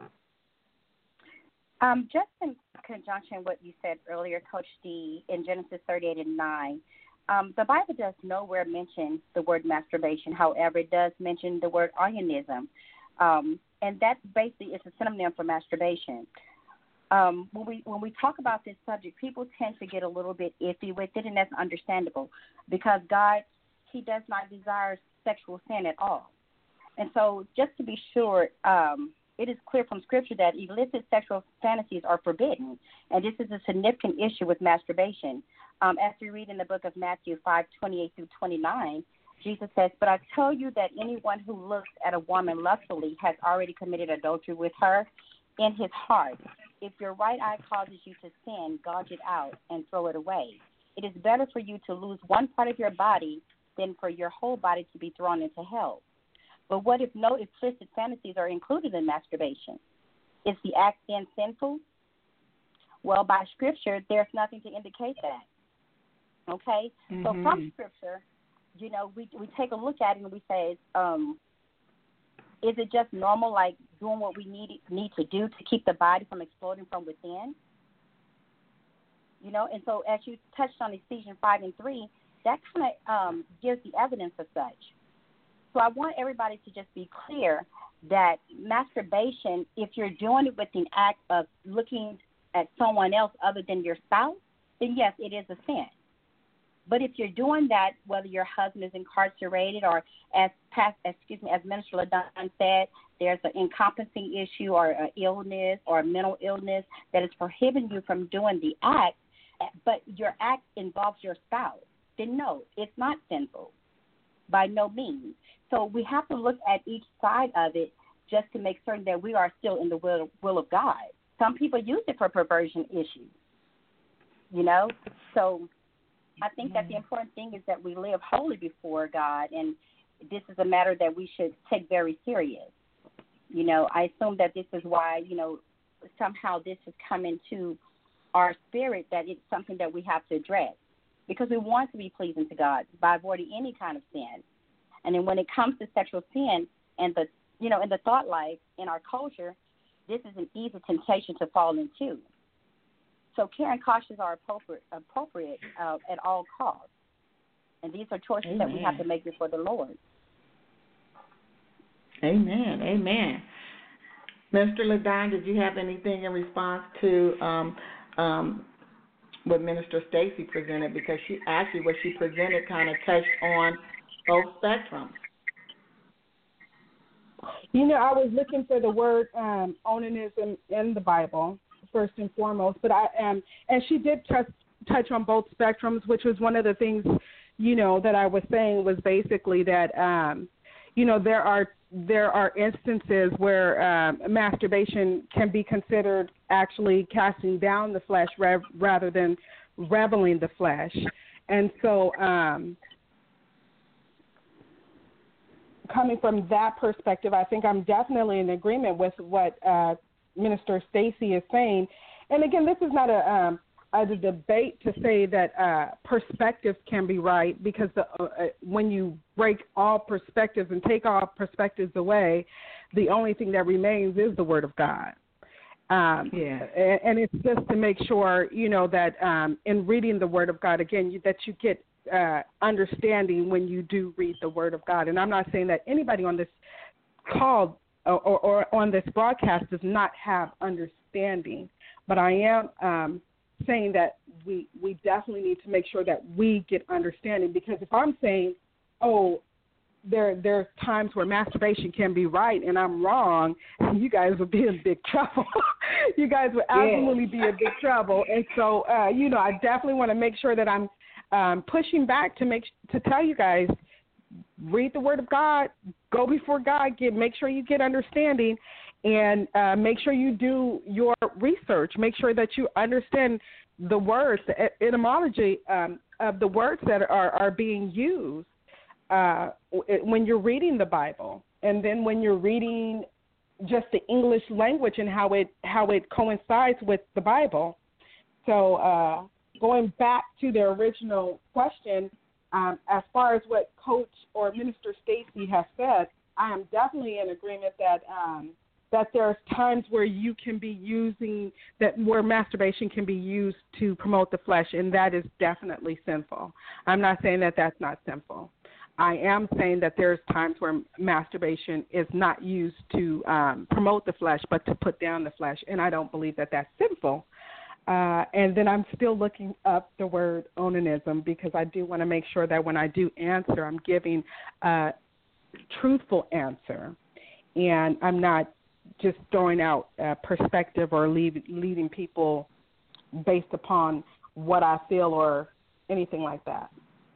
Um, just in conjunction with what you said earlier, Coach D, in Genesis thirty-eight and nine, um, the Bible does nowhere mention the word masturbation. However, it does mention the word onanism, um, and that basically is a synonym for masturbation. Um, when we when we talk about this subject, people tend to get a little bit iffy with it, and that's understandable because God, He does not desire sexual sin at all. And so just to be sure, um, it is clear from Scripture that illicit sexual fantasies are forbidden, and this is a significant issue with masturbation. Um, as we read in the book of Matthew five twenty-eight through twenty-nine, Jesus says, "But I tell you that anyone who looks at a woman lustfully has already committed adultery with her in his heart. If your right eye causes you to sin, gouge it out and throw it away. It is better for you to lose one part of your body than for your whole body to be thrown into hell." But what if no explicit fantasies are included in masturbation? Is the act then sinful? Well, by Scripture, there's nothing to indicate that. Okay? Mm-hmm. So from Scripture, you know, we we take a look at it and we say, um, is it just normal, like doing what we need need to do to keep the body from exploding from within? You know, and so as you touched on Ephesians five and three, that kind of um, gives the evidence of such. So I want everybody to just be clear that masturbation, if you're doing it with the act of looking at someone else other than your spouse, then yes, it is a sin. But if you're doing that, whether your husband is incarcerated or as past, excuse me, as Minister LaDon said, there's an incompetency issue or an illness or a mental illness that is prohibiting you from doing the act, but your act involves your spouse, then no, it's not sinful by no means. So we have to look at each side of it just to make certain that we are still in the will, will of God. Some people use it for perversion issues, you know. So I think that the important thing is that we live holy before God, and this is a matter that we should take very serious. You know, I assume that this is why, you know, somehow this has come into our spirit that it's something that we have to address because we want to be pleasing to God by avoiding any kind of sin. And then when it comes to sexual sin and the, you know, in the thought life in our culture, this is an easy temptation to fall into. So care and cautions are appropriate, appropriate uh, at all costs. And these are choices Amen. That we have to make before the Lord. Amen. Amen. Mister LaDon, did you have anything in response to um, um, what Minister Stacy presented? Because she actually, what she presented kind of touched on both spectrums. You know, I was looking for the word um, onanism in the Bible, first and foremost, but I am, um, and she did touch, touch on both spectrums, which was one of the things, you know, that I was saying was basically that, um, you know, there are there are instances where um, masturbation can be considered actually casting down the flesh rev- rather than reveling the flesh. And so um, coming from that perspective, I think I'm definitely in agreement with what uh, Minister Stacy is saying. And again, this is not a, um, a debate to say that uh, perspectives can be right, because the, uh, when you break all perspectives and take all perspectives away, the only thing that remains is the Word of God. Um, yeah. And, and it's just to make sure, you know, that um, in reading the Word of God, again, you, that you get uh, understanding when you do read the Word of God. And I'm not saying that anybody on this call or, or, or on this broadcast does not have understanding, but I am um, saying that we, we definitely need to make sure that we get understanding, because if I'm saying, oh, there there's times where masturbation can be right and I'm wrong, you guys would be in big trouble. You guys would absolutely yeah. be in big trouble. And so, uh, you know, I definitely want to make sure that I'm um, pushing back to make to tell you guys, read the Word of God, go before God, get make sure you get understanding, and uh, make sure you do your research. Make sure that you understand the words, the etymology um, of the words that are, are being used uh, when you're reading the Bible, and then when you're reading just the English language and how it how it coincides with the Bible. So uh, going back to the original question, um, as far as what Coach or Minister Stacy has said, I am definitely in agreement that um, that there's times where you can be using that where masturbation can be used to promote the flesh, and that is definitely sinful. I'm not saying that that's not sinful. I am saying that there's times where masturbation is not used to um, promote the flesh, but to put down the flesh, and I don't believe that that's sinful. Uh, and then I'm still looking up the word onanism, because I do want to make sure that when I do answer, I'm giving a truthful answer, and I'm not just throwing out a perspective or lead, leading people based upon what I feel or anything like that.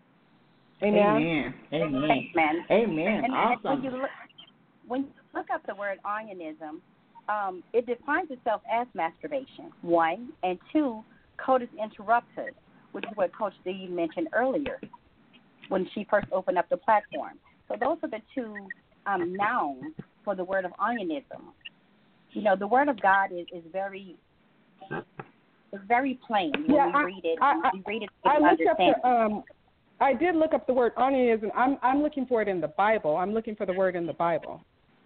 Amen. Amen. Amen. Amen. Amen. And Awesome. When you, look, when you look up the word onanism, um, it defines itself as masturbation, one, and two, coitus interruptus, which is what Coach D mentioned earlier when she first opened up the platform. So those are the two um, nouns for the word of onanism. You know, the word of God is, is very it's very plain when yeah, we I, read it. I, we read it I, to I understand. Up the, um, I did look up the word onanism. I'm I'm looking for it in the Bible. I'm looking for the word in the Bible,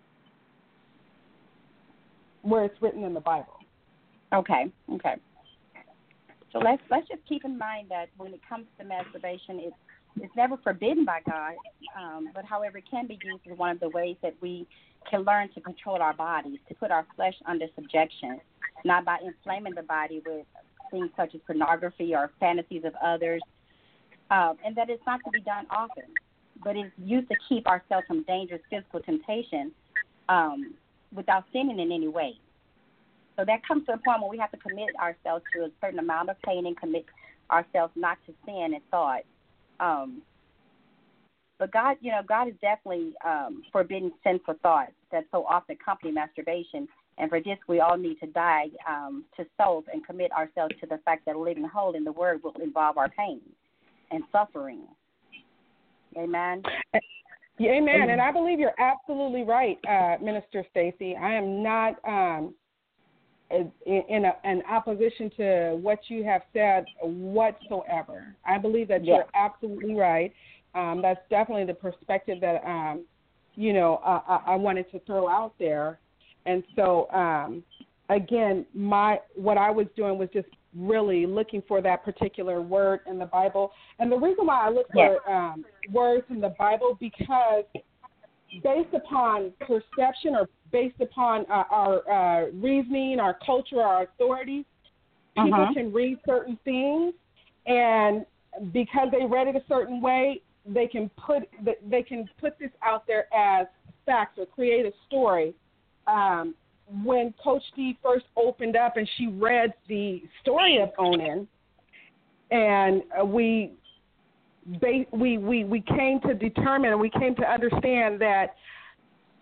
where it's written in the Bible. Okay, okay. So let's let's just keep in mind that when it comes to masturbation, it's it's never forbidden by God, um, but however, it can be used as one of the ways that we can learn to control our bodies, to put our flesh under subjection, not by inflaming the body with things such as pornography or fantasies of others, um, and that it's not to be done often, but it's used to keep ourselves from dangerous physical temptation um, without sinning in any way. So that comes to a point where we have to commit ourselves to a certain amount of pain and commit ourselves not to sin in thought. Um, but God, you know, God is definitely um, forbidding sinful thoughts that so often accompany masturbation. And for this, we all need to die um, to self and commit ourselves to the fact that living whole in the Word will involve our pain and suffering. Amen. Yeah, amen. And I believe you're absolutely right, uh, Minister Stacy. I am not um, in, in a, an opposition to what you have said whatsoever. I believe that yes. you're absolutely right. Um, that's definitely the perspective that, um, you know, uh, I wanted to throw out there. And so, um, again, my what I was doing was just really looking for that particular word in the Bible. And the reason why I look yes. for um, words in the Bible, because based upon perception or based upon uh, our uh, reasoning, our culture, our authority, people uh-huh. can read certain things, and because they read it a certain way, they can put they can put this out there as facts or create a story. Um, when Coach D first opened up and she read the story of Onan, and uh, we, we we we came to determine, we came to understand that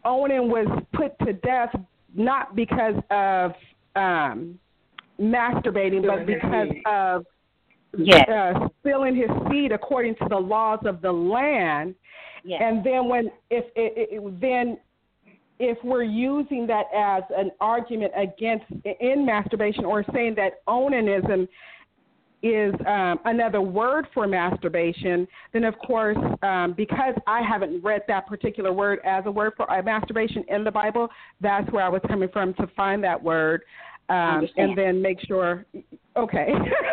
Onan was put to death not because of um, masturbating, but because of yes. uh, spilling his seed according to the laws of the land. Yes. And then when if it, it, then if we're using that as an argument against in masturbation, or saying that onanism is um, another word for masturbation, then of course, um, because I haven't read that particular word as a word for uh, masturbation in the Bible, that's where I was coming from to find that word, um, and then make sure, okay.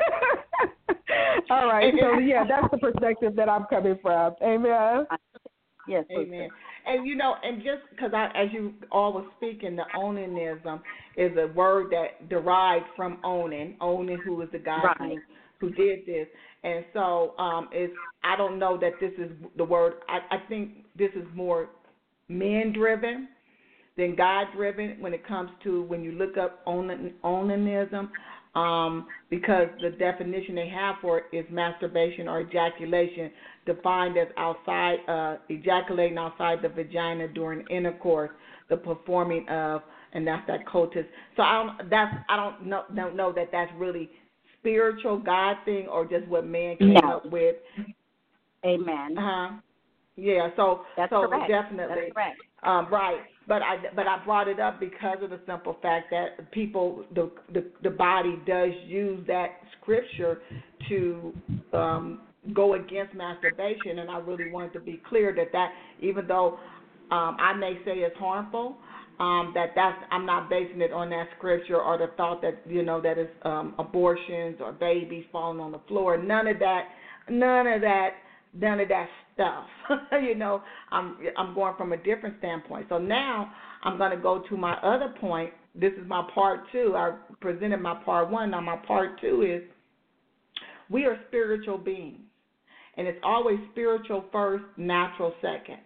All right, so yeah, that's the perspective that I'm coming from. Amen. Yes, amen. And you know, and just because I, as you all were speaking, the onanism is a word that derived from Onan, Onan, who was the guy right. who who did this, and so um, it's. I don't know that this is the word. I, I think this is more man-driven than God-driven when it comes to when you look up onan, onanism. Um, because the definition they have for it is masturbation or ejaculation, defined as outside uh, ejaculating outside the vagina during intercourse, the performing of, and that's that coitus. So I don't that's I don't know don't know that that's really spiritual God thing or just what man came no. up with. Amen. Uh huh. Yeah. So that's so correct. definitely. That's correct. Um, right. But I but I brought it up because of the simple fact that people the the, the body does use that scripture to um, go against masturbation, and I really wanted to be clear that that even though um, I may say it's harmful, um, that that's I'm not basing it on that scripture or the thought that you know that it's um, abortions or babies falling on the floor. None of that. None of that. None of that stuff. you know, I'm I'm going from a different standpoint. So now I'm going to go to my other point. This is my part two. I presented my part one. Now my part two is we are spiritual beings, and it's always spiritual first, natural second.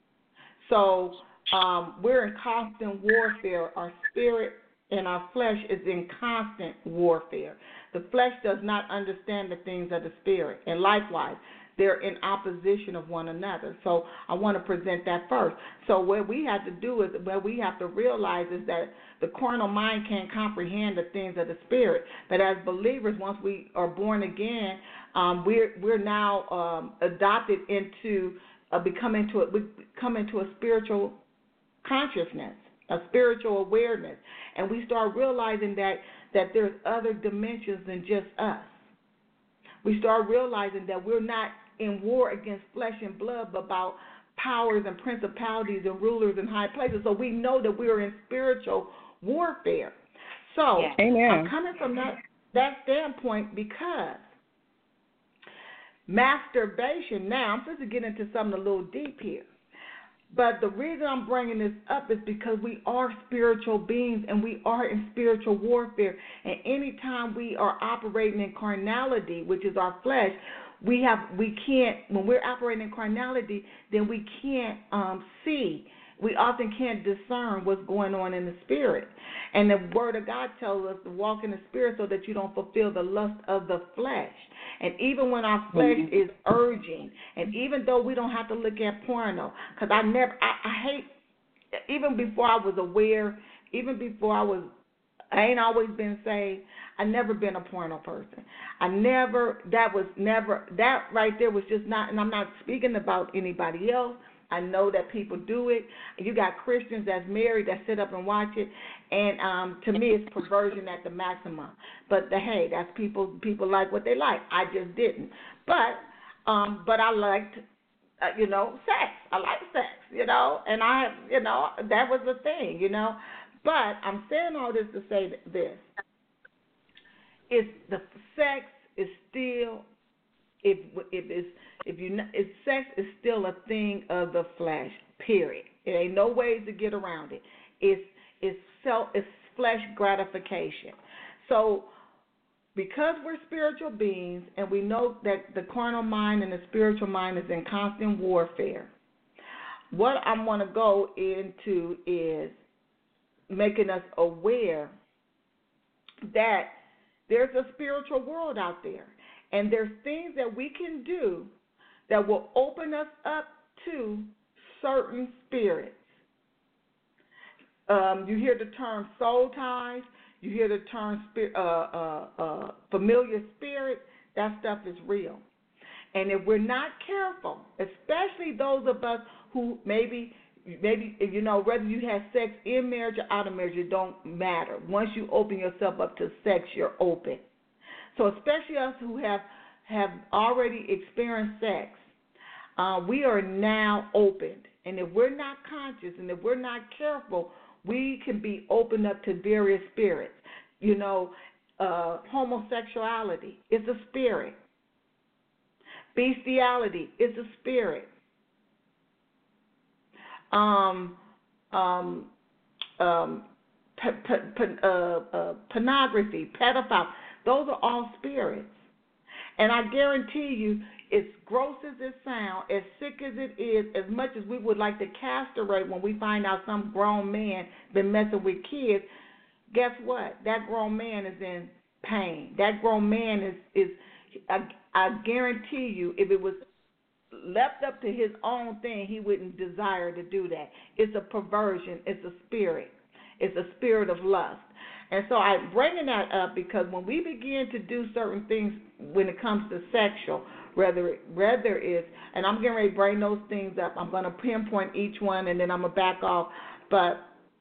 So um, we're in constant warfare. Our spirit and our flesh is in constant warfare. The flesh does not understand the things of the spirit, and likewise, they're in opposition of one another. So I want to present that first. So what we have to do is, what we have to realize is that the carnal mind can't comprehend the things of the spirit. But as believers, once we are born again, um, we're we're now um, adopted into uh, become into a, we come into a spiritual consciousness, a spiritual awareness, and we start realizing that that there's other dimensions than just us. We start realizing that we're not in war against flesh and blood, but about powers and principalities and rulers in high places. So we know that we are in spiritual warfare. So yeah. Amen. I'm coming from that, that standpoint because masturbation, now I'm supposed to get into something a little deep here. But the reason I'm bringing this up is because we are spiritual beings and we are in spiritual warfare. And anytime we are operating in carnality, which is our flesh, we have we can't, when we're operating in carnality, then we can't um, see. We often can't discern what's going on in the spirit. And the Word of God tells us to walk in the spirit so that you don't fulfill the lust of the flesh. And even when our flesh is urging, and even though we don't have to look at porno, because I never, I, I hate, even before I was aware, even before I was, I ain't always been saved, I never been a porno person. I never, that was never, that right there was just not, and I'm not speaking about anybody else. I know that people do it. You got Christians that's married that sit up and watch it, and um, to me it's perversion at the maximum. But the, hey, that's people. People like what they like. I just didn't. But um, but I liked, uh, you know, sex. I like sex, you know, and I, you know, that was the thing, you know. But I'm saying all this to say this: it's the sex is still. If if it's if you if sex is still a thing of the flesh, period. There ain't no ways to get around it. It's it's self it's flesh gratification. So because we're spiritual beings and we know that the carnal mind and the spiritual mind is in constant warfare, what I want to go into is making us aware that there's a spiritual world out there. And there's things that we can do that will open us up to certain spirits. Um, you hear the term soul ties. You hear the term spirit, uh, uh, uh, familiar spirit. That stuff is real. And if we're not careful, especially those of us who maybe, maybe you know, whether you have sex in marriage or out of marriage, it don't matter. Once you open yourself up to sex, you're open. So especially us who have, have already experienced sex, uh, we are now opened. And if we're not conscious and if we're not careful, we can be opened up to various spirits. You know, uh, homosexuality is a spirit. Bestiality is a spirit. Um, um, um, p- p- p- uh, uh, pornography, pedophile, those are all spirits. And I guarantee you, as gross as it sounds, as sick as it is, as much as we would like to castrate when we find out some grown man been messing with kids, guess what? That grown man is in pain. That grown man is, is I, I guarantee you, if it was left up to his own thing, he wouldn't desire to do that. It's a perversion. It's a spirit. It's a spirit of lust. And so I'm bringing that up because when we begin to do certain things when it comes to sexual, whether whether it's, and I'm getting ready to bring those things up. I'm going to pinpoint each one, and then I'm going to back off. But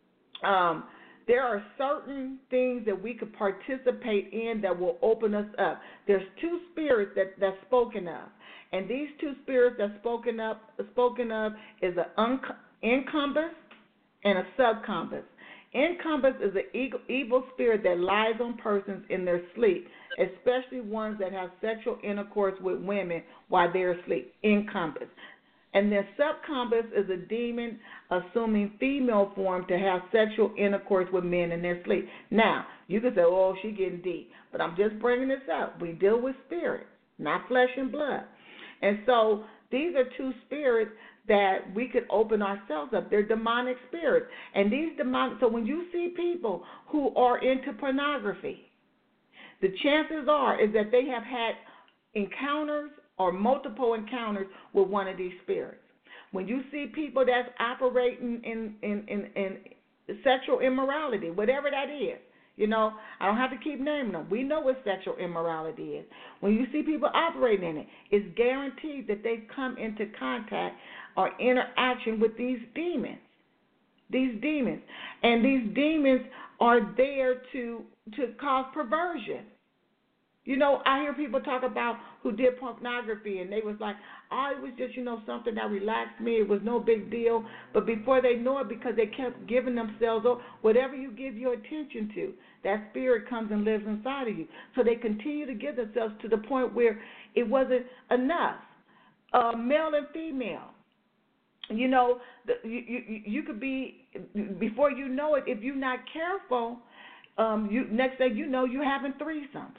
um, there are certain things that we could participate in that will open us up. There's two spirits that, that's spoken of. And these two spirits that's spoken up spoken of is an incubus and a succubus. Incubus is an evil spirit that lies on persons in their sleep, especially ones that have sexual intercourse with women while they're asleep. Incubus. And then succubus is a demon assuming female form to have sexual intercourse with men in their sleep. Now, you can say, oh, she's getting deep. But I'm just bringing this up. We deal with spirits, not flesh and blood. And so these are two spirits that we could open ourselves up. They're demonic spirits. And these demonic, so when you see people who are into pornography, the chances are is that they have had encounters or multiple encounters with one of these spirits. When you see people that's operating in, in, in, in sexual immorality, whatever that is, you know, I don't have to keep naming them. We know what sexual immorality is. When you see people operating in it, it's guaranteed that they come into contact or interaction with these demons. These demons. And these demons are there to to cause perversion. You know, I hear people talk about who did pornography, and they was like, oh, it was just, you know, something that relaxed me. It was no big deal. But before they know it, because they kept giving themselves, or whatever you give your attention to, that spirit comes and lives inside of you. So they continue to give themselves to the point where it wasn't enough. Uh, male and female. You know, the, you, you you could be, before you know it, if you're not careful, um, you next thing you know, you're having threesomes.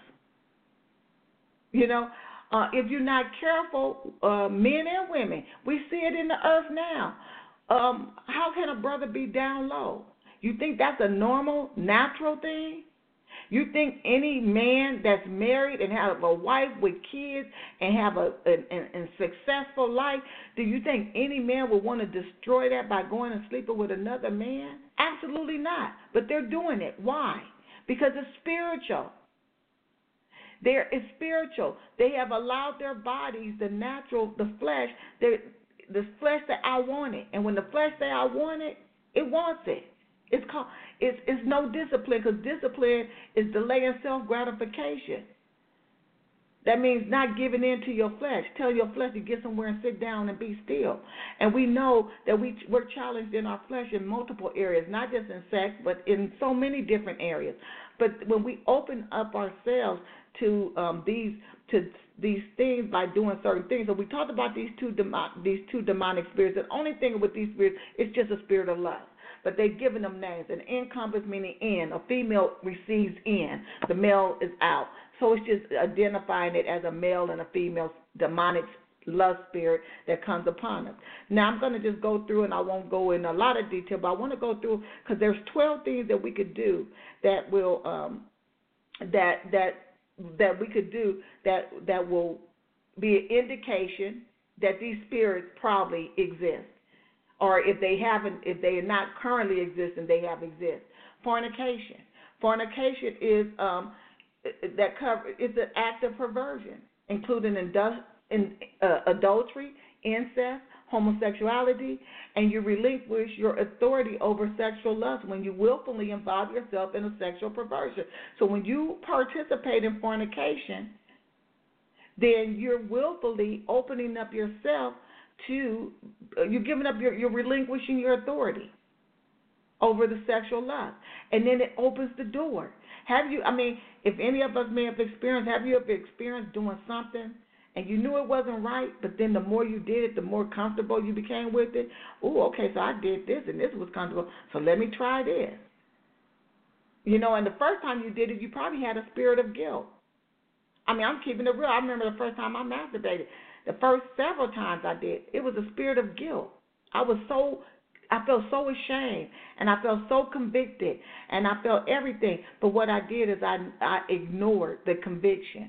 You know, uh, if you're not careful, uh, men and women, we see it in the earth now. Um, how can a brother be down low? You think that's a normal, natural thing? You think any man that's married and have a wife with kids and have a, a, a, a successful life, do you think any man would want to destroy that by going and sleeping with another man? Absolutely not. But they're doing it. Why? Because it's spiritual. There is spiritual. They have allowed their bodies, the natural, the flesh, the the flesh that I want it. And when the flesh say I want it, it wants it. It's called it's it's no discipline, because discipline is delaying self gratification. That means not giving in to your flesh. Tell your flesh to get somewhere and sit down and be still. And we know that we we're challenged in our flesh in multiple areas, not just in sex, but in so many different areas. But when we open up ourselves to um, these to these things by doing certain things, so we talked about these two demon, these two demonic spirits. The only thing with these spirits is just a spirit of lust. But they've given them names. An incubus meaning in. A female receives in. The male is out. So it's just identifying it as a male and a female demonic lust spirit that comes upon us. Now I'm going to just go through, and I won't go in a lot of detail, but I want to go through, because there's twelve things that we could do that will um, that that that we could do that that will be an indication that these spirits probably exist, or if they haven't, if they are not currently existing, they have exist. Fornication. Fornication is um, that cover. It's an act of perversion, including indus- in, uh, adultery, incest, homosexuality, and you relinquish your authority over sexual lust when you willfully involve yourself in a sexual perversion. So when you participate in fornication, then you're willfully opening up yourself to, uh, you're giving up, your, you're relinquishing your authority over the sexual lust. And then it opens the door. Have you, I mean, if any of us may have experienced, have you ever experienced doing something and you knew it wasn't right, but then the more you did it, the more comfortable you became with it? Oh, okay, so I did this and this was comfortable, so let me try this. You know, and the first time you did it, you probably had a spirit of guilt. I mean, I'm keeping it real. I remember the first time I masturbated. The first several times I did, it was a spirit of guilt. I was so, I felt so ashamed, and I felt so convicted, and I felt everything. But what I did is I, I ignored the conviction.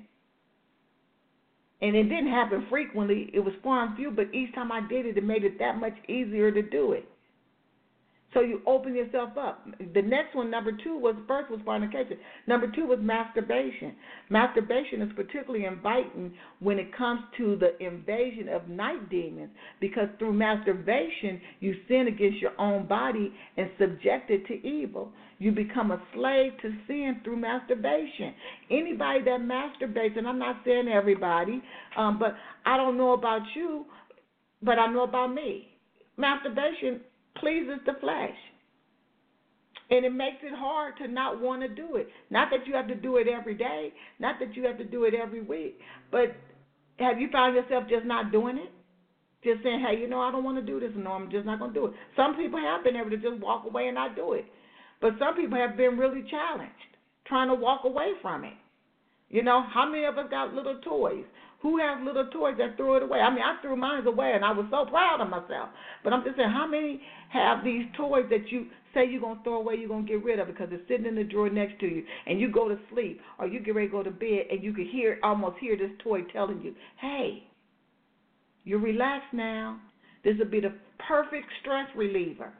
And it didn't happen frequently. It was far and few, but each time I did it, it made it that much easier to do it. So you open yourself up. The next one, number two, was first was fornication. Number two was masturbation. Masturbation is particularly inviting when it comes to the invasion of night demons, because through masturbation you sin against your own body and subject it to evil. You become a slave to sin through masturbation. Anybody that masturbates, and I'm not saying everybody, um, but I don't know about you, but I know about me. Masturbation pleases the flesh. And it makes it hard to not want to do it. Not that you have to do it every day, not that you have to do it every week, but have you found yourself just not doing it? Just saying, hey, you know, I don't want to do this, no, I'm just not going to do it. Some people have been able to just walk away and not do it. But some people have been really challenged, trying to walk away from it. You know, how many of us got little toys? Who has little toys that throw it away? I mean, I threw mine away, and I was so proud of myself. But I'm just saying, how many have these toys that you say you're going to throw away, you're going to get rid of because it's sitting in the drawer next to you, and you go to sleep, or you get ready to go to bed, and you can hear, almost hear this toy telling you, hey, you're relaxed now. This will be the perfect stress reliever.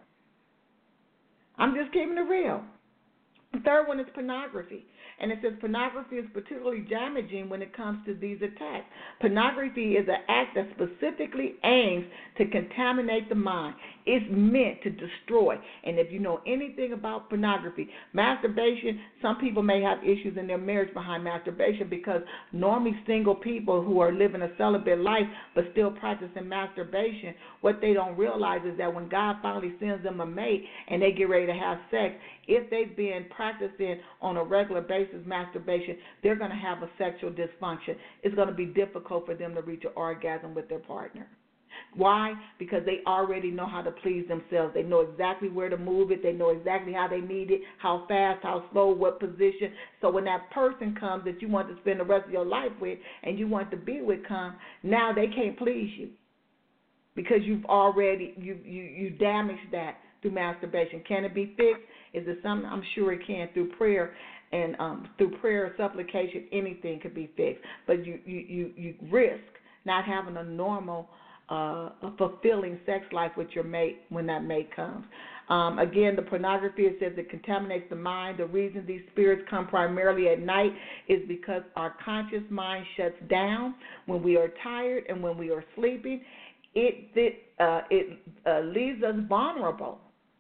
I'm just keeping it real. The third one is pornography. And it says pornography is particularly damaging when it comes to these attacks. Pornography is an act that specifically aims to contaminate the mind. It's meant to destroy. And if you know anything about pornography, masturbation, some people may have issues in their marriage behind masturbation, because normally single people who are living a celibate life but still practicing masturbation, what they don't realize is that when God finally sends them a mate and they get ready to have sex, if they've been practicing on a regular basis masturbation, they're going to have a sexual dysfunction. It's going to be difficult for them to reach an orgasm with their partner. Why? Because they already know how to please themselves. They know exactly where to move it. They know exactly how they need it, how fast, how slow, what position. So when that person comes that you want to spend the rest of your life with and you want to be with come, now they can't please you because you've already, you, you, you damaged that through masturbation. Can it be fixed? Is it something? I'm sure it can through prayer. And um, through prayer, supplication, anything could be fixed. But you, you, you, you risk not having a normal, uh, a fulfilling sex life with your mate when that mate comes. Um, again, the pornography, it says it contaminates the mind. The reason these spirits come primarily at night is because our conscious mind shuts down when we are tired and when we are sleeping. It, it, uh, it uh, leaves us vulnerable.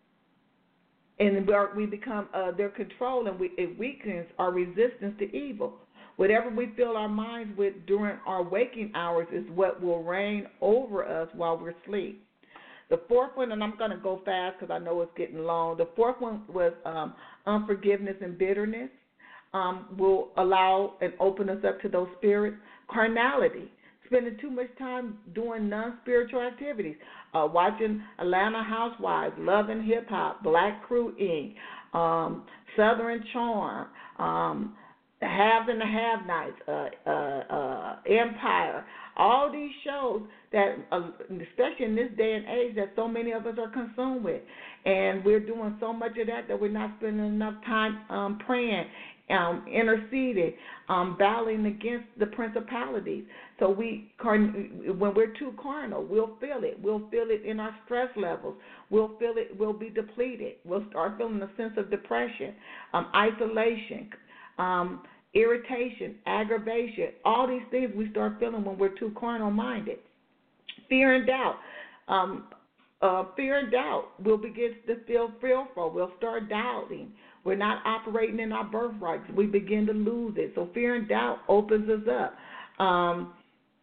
And we become uh, their control, and we, it weakens our resistance to evil. Whatever we fill our minds with during our waking hours is what will reign over us while we're asleep. The fourth one, and I'm going to go fast because I know it's getting long. The fourth one was um, unforgiveness and bitterness. Um, will allow and open us up to those spirits. Carnality. Spending too much time doing non-spiritual activities, uh, watching Atlanta Housewives, Loving Hip Hop, Black Crew Incorporated, um, Southern Charm, um, the Haves and the Have-Nots, uh, uh, uh, Empire, all these shows that, uh, especially in this day and age, that so many of us are consumed with. And we're doing so much of that that we're not spending enough time um, praying um, interceding, um, battling against the principalities. So we, when we're too carnal, we'll feel it. We'll feel it in our stress levels. We'll feel it. We'll be depleted. We'll start feeling a sense of depression, um, isolation, um, irritation, aggravation. All these things we start feeling when we're too carnal-minded. Fear and doubt. Um, uh, fear and doubt. We'll begin to feel fearful. We'll start doubting. We're not operating in our birthrights. We begin to lose it. So fear and doubt opens us up. Um,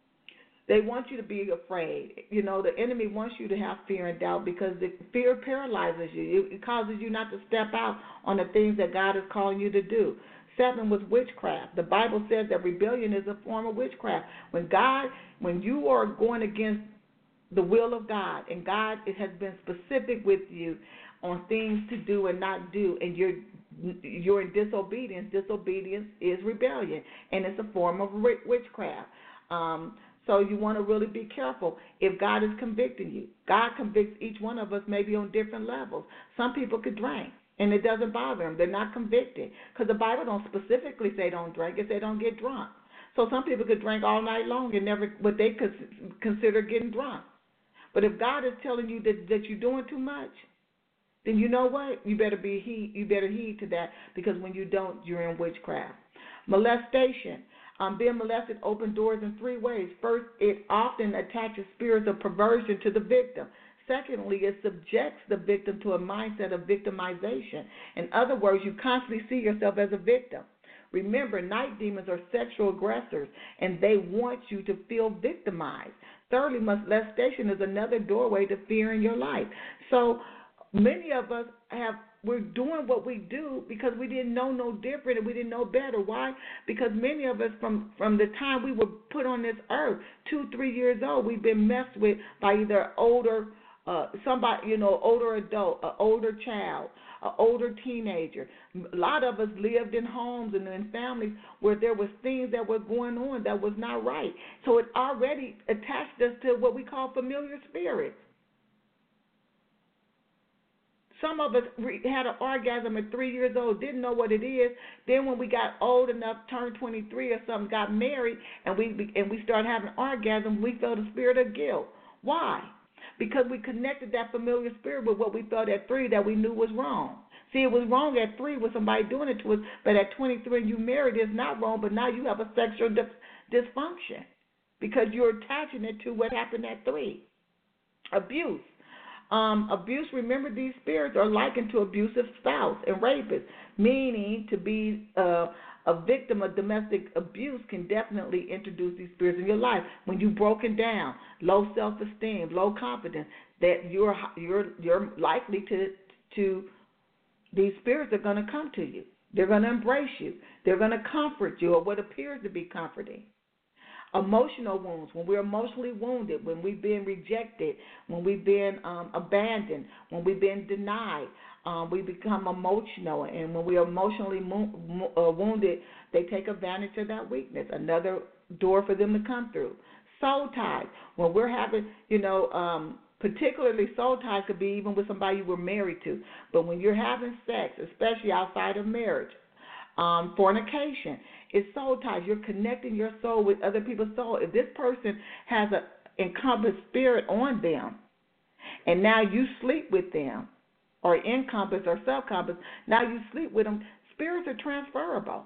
they want you to be afraid. You know, the enemy wants you to have fear and doubt because the fear paralyzes you. It causes you not to step out on the things that God is calling you to do. Seven was witchcraft. The Bible says that rebellion is a form of witchcraft. When God, when you are going against the will of God, and God it has been specific with you on things to do and not do, and you're you're in disobedience. Disobedience is rebellion, and it's a form of witchcraft. Um, so you want to really be careful if God is convicting you. God convicts each one of us maybe on different levels. Some people could drink, and it doesn't bother them. They're not convicted because the Bible don't specifically say don't drink. It say don't get drunk. So some people could drink all night long and never what they could consider getting drunk. But if God is telling you that, that you're doing too much, then you know what? You better be heed. You better heed to that because when you don't, you're in witchcraft. Molestation. Um, being molested opens doors in three ways. First, it often attaches spirits of perversion to the victim. Secondly, it subjects the victim to a mindset of victimization. In other words, you constantly see yourself as a victim. Remember, night demons are sexual aggressors, and they want you to feel victimized. Thirdly, molestation is another doorway to fear in your life. So many of us have we're doing what we do because we didn't know no different and we didn't know better. Why? Because many of us from, from the time we were put on this earth, two, three years old, we've been messed with by either older, uh, somebody, you know, older adult, an older child, an older teenager. A lot of us lived in homes and in families where there was things that were going on that was not right. So it already attached us to what we call familiar spirits. Some of us had an orgasm at three years old, didn't know what it is. Then when we got old enough, turned twenty-three or something, got married, and we and we started having orgasms, we felt a spirit of guilt. Why? Because we connected that familiar spirit with what we felt at three that we knew was wrong. See, it was wrong at three with somebody doing it to us, but at twenty-three and you married, it's not wrong, but now you have a sexual dysfunction because you're attaching it to what happened at three. Abuse. Um, abuse, remember, these spirits are likened to abusive spouse and rapists, meaning to be uh, a victim of domestic abuse can definitely introduce these spirits in your life. When you're broken down, low self-esteem, low confidence, that you're you're you're likely to to these spirits are going to come to you. They're going to embrace you. They're going to comfort you, or what appears to be comforting. Emotional wounds, when we're emotionally wounded, when we've been rejected, when we've been um, abandoned, when we've been denied, um, we become emotional. And when we are emotionally mo- uh, wounded, they take advantage of that weakness, another door for them to come through. Soul ties, when we're having, you know, um, particularly soul ties could be even with somebody you were married to. But when you're having sex, especially outside of marriage, um, fornication, it's soul ties. You're connecting your soul with other people's soul. If this person has an encompassed spirit on them, and now you sleep with them, or encompassed or subcompassed, now you sleep with them, spirits are transferable.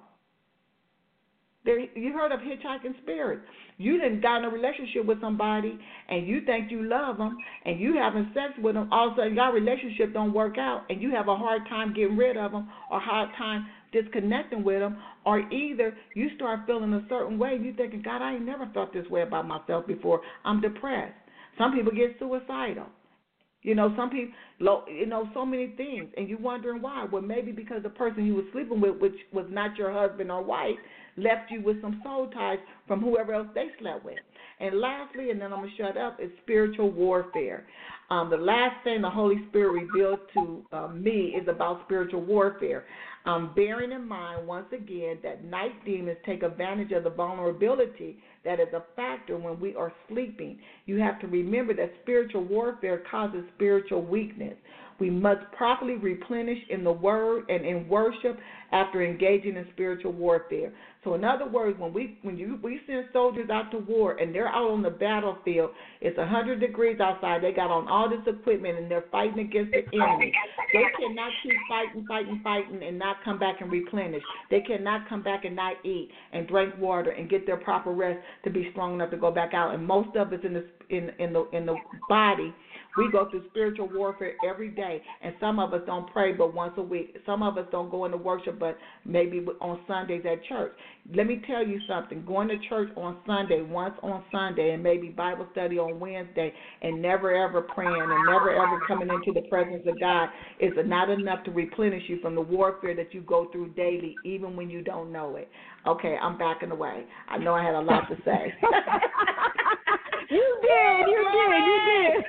There, you heard of hitchhiking spirits. You didn't got in a relationship with somebody, and you think you love them, and you having sex with them. All of a sudden, your relationship don't work out, and you have a hard time getting rid of them, or hard time disconnecting with them, or either you start feeling a certain way, and you thinking, God, I ain't never felt this way about myself before. I'm depressed. Some people get suicidal. You know, some people, you know, so many things, and you're wondering why. Well, maybe because the person you were sleeping with, which was not your husband or wife, left you with some soul ties from whoever else they slept with. And lastly, and then I'm going to shut up, is spiritual warfare. Um, the last thing the Holy Spirit revealed to uh, me is about spiritual warfare. Um, bearing in mind, once again, that night demons take advantage of the vulnerability that is a factor when we are sleeping. You have to remember that spiritual warfare causes spiritual weakness. We must properly replenish in the word and in worship after engaging in spiritual warfare. So in other words, when we when you we send soldiers out to war and they're out on the battlefield, it's one hundred degrees outside. They got on all this equipment and they're fighting against the enemy. They cannot keep fighting, fighting, fighting and not come back and replenish. They cannot come back and not eat and drink water and get their proper rest to be strong enough to go back out. And most of us in the in in the in the body, we go through spiritual warfare every day, and some of us don't pray but once a week. Some of us don't go into worship but maybe on Sundays at church. Let me tell you something. Going to church on Sunday, once on Sunday, and maybe Bible study on Wednesday, and never ever praying and never ever coming into the presence of God is not enough to replenish you from the warfare that you go through daily, even when you don't know it. Okay, I'm backing away. I know I had a lot to say. You did, you did, you did.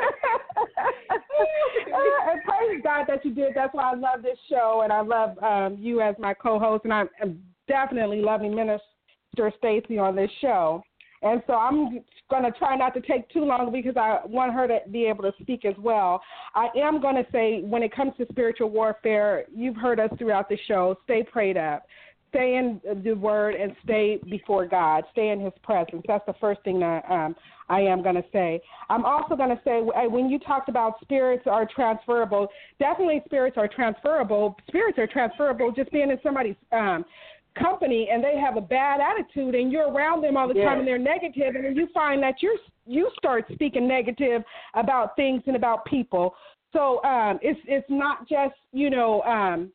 uh, and praise God that you did. That's why I love this show, and I love um, you as my co-host, and I'm, I'm definitely loving Minister Stacy on this show. And so I'm going to try not to take too long because I want her to be able to speak as well. I am going to say when it comes to spiritual warfare, you've heard us throughout the show, stay prayed up. Stay in the Word and stay before God. Stay in His presence. That's the first thing that um, I am going to say. I'm also going to say when you talked about spirits are transferable, definitely spirits are transferable. Spirits are transferable just being in somebody's um, company and they have a bad attitude and you're around them all the yes. time and they're negative, and then you find that you're, you start speaking negative about things and about people. So um, it's it's not just, you know, um,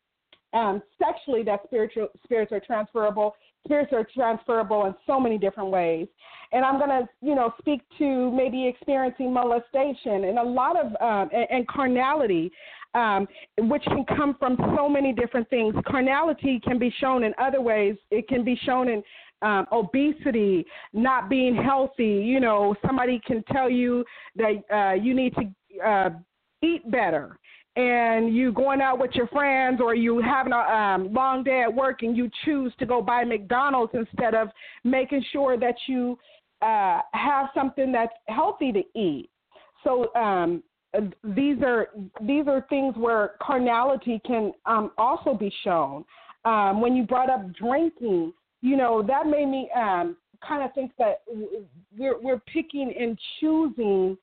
Um, sexually, that spiritual spirits are transferable. Spirits are transferable in so many different ways. And I'm going to, you know, speak to maybe experiencing molestation and a lot of, um, and, and carnality, um, which can come from so many different things. Carnality can be shown in other ways. It can be shown in um, obesity, not being healthy. You know, somebody can tell you that uh, you need to uh, eat better. And you going out with your friends, or you having a um, long day at work, and you choose to go buy McDonald's instead of making sure that you uh, have something that's healthy to eat. So um, these are these are things where carnality can um, also be shown. Um, when you brought up drinking, you know, that made me um, kind of think that we're we're picking and choosing.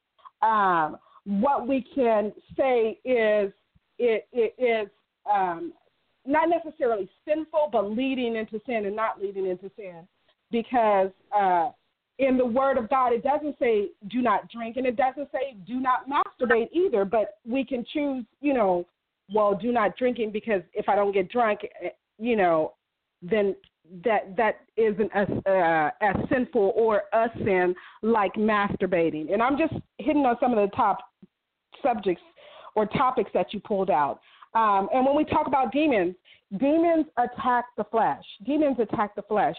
Um, what we can say is it, it is um, not necessarily sinful, but leading into sin and not leading into sin. Because uh, in the Word of God, it doesn't say do not drink, and it doesn't say do not masturbate either. But we can choose, you know, well, do not drinking because if I don't get drunk, you know, then that that isn't as uh, as sinful or a sin like masturbating. And I'm just hitting on some of the top subjects or topics that you pulled out. Um, and when we talk about demons, demons attack the flesh. Demons attack the flesh.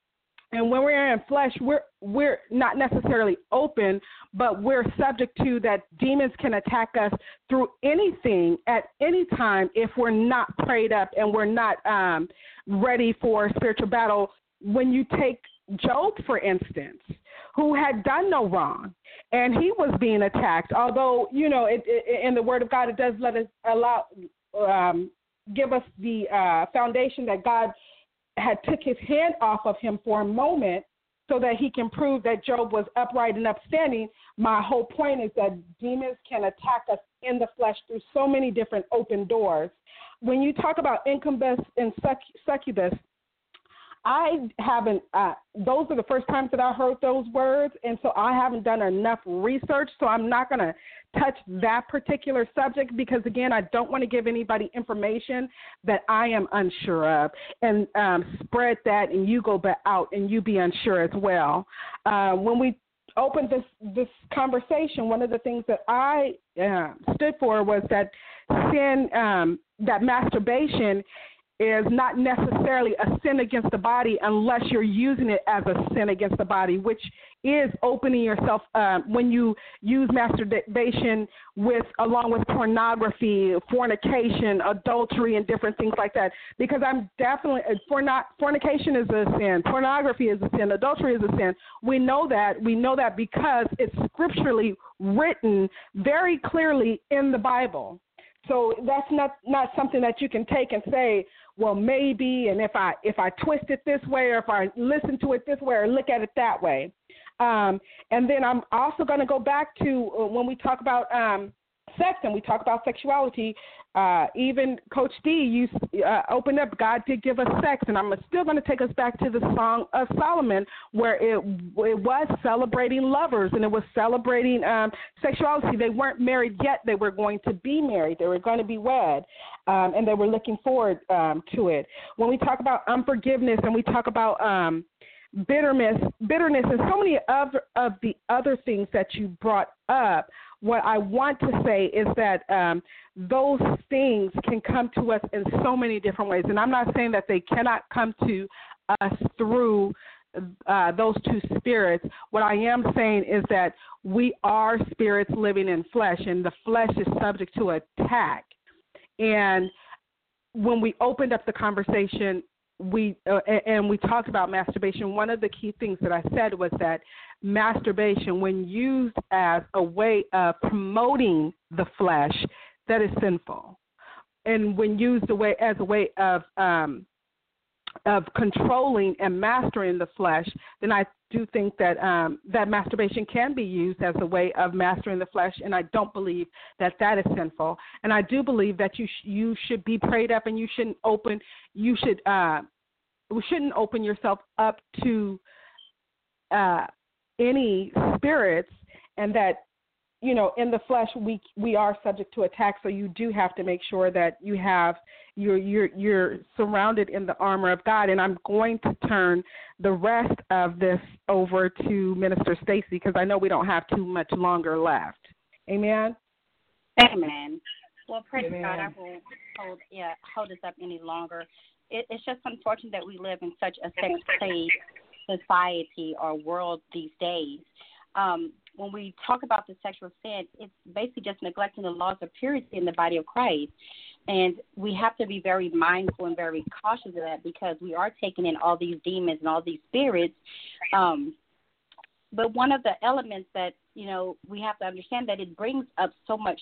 And when we're in flesh, we're we're not necessarily open, but we're subject to that. Demons can attack us through anything at any time if we're not prayed up and we're not um, ready for spiritual battle. When you take Job, for instance, who had done no wrong, and he was being attacked. Although, you know, it, it, in the Word of God, it does let us allow, um, give us the uh, foundation that God had took his hand off of him for a moment so that he can prove that Job was upright and upstanding. My whole point is that demons can attack us in the flesh through so many different open doors. When you talk about incubus and succubus, I haven't, uh, those are the first times that I heard those words, and so I haven't done enough research, so I'm not going to touch that particular subject because, again, I don't want to give anybody information that I am unsure of and um, spread that, and you go back out and you be unsure as well. Uh, when we opened this, this conversation, one of the things that I uh, stood for was that sin, um, that masturbation is not necessarily a sin against the body unless you're using it as a sin against the body, which is opening yourself uh, when you use masturbation with along with pornography, fornication, adultery, and different things like that. Because I'm definitely forno- fornication is a sin, pornography is a sin, adultery is a sin. We know that. We know that because it's scripturally written very clearly in the Bible. So that's not, not something that you can take and say, well, maybe, and if I if I twist it this way, or if I listen to it this way, or look at it that way. Um, and then I'm also going to go back to uh, when we talk about um, sex and we talk about sexuality. Uh, even Coach D, you uh, opened up, God did give us sex, and I'm still going to take us back to the Song of Solomon, where it it was celebrating lovers and it was celebrating um, sexuality. They weren't married yet; they were going to be married. They were going to be wed, um, and they were looking forward um, to it. When we talk about unforgiveness and we talk about um, bitterness, bitterness, and so many other of the other things that you brought up, what I want to say is that um, those things can come to us in so many different ways. And I'm not saying that they cannot come to us through uh, those two spirits. What I am saying is that we are spirits living in flesh, and the flesh is subject to attack. And when we opened up the conversation, we uh, and we talked about masturbation, one of the key things that I said was that masturbation, when used as a way of promoting the flesh, that is sinful. And when used a way, as a way of um, of controlling and mastering the flesh, then I do think that um, that masturbation can be used as a way of mastering the flesh, and I don't believe that that is sinful. And I do believe that you sh- you should be prayed up, and you shouldn't open you should uh, we shouldn't open yourself up to uh, any spirits, and that, you know, in the flesh we we are subject to attack. So you do have to make sure that you have you're you're you're surrounded in the armor of God. And I'm going to turn the rest of this over to Minister Stacy, because I know we don't have too much longer left. Amen. Amen. Well, praise Amen. God. I won't hold yeah hold us up any longer. It, it's just unfortunate that we live in such a sex-plagued society or world these days. Um, when we talk about the sexual sin, it's basically just neglecting the laws of purity in the body of Christ. And we have to be very mindful and very cautious of that, because we are taking in all these demons and all these spirits. Um, but one of the elements that, you know, we have to understand that it brings up so much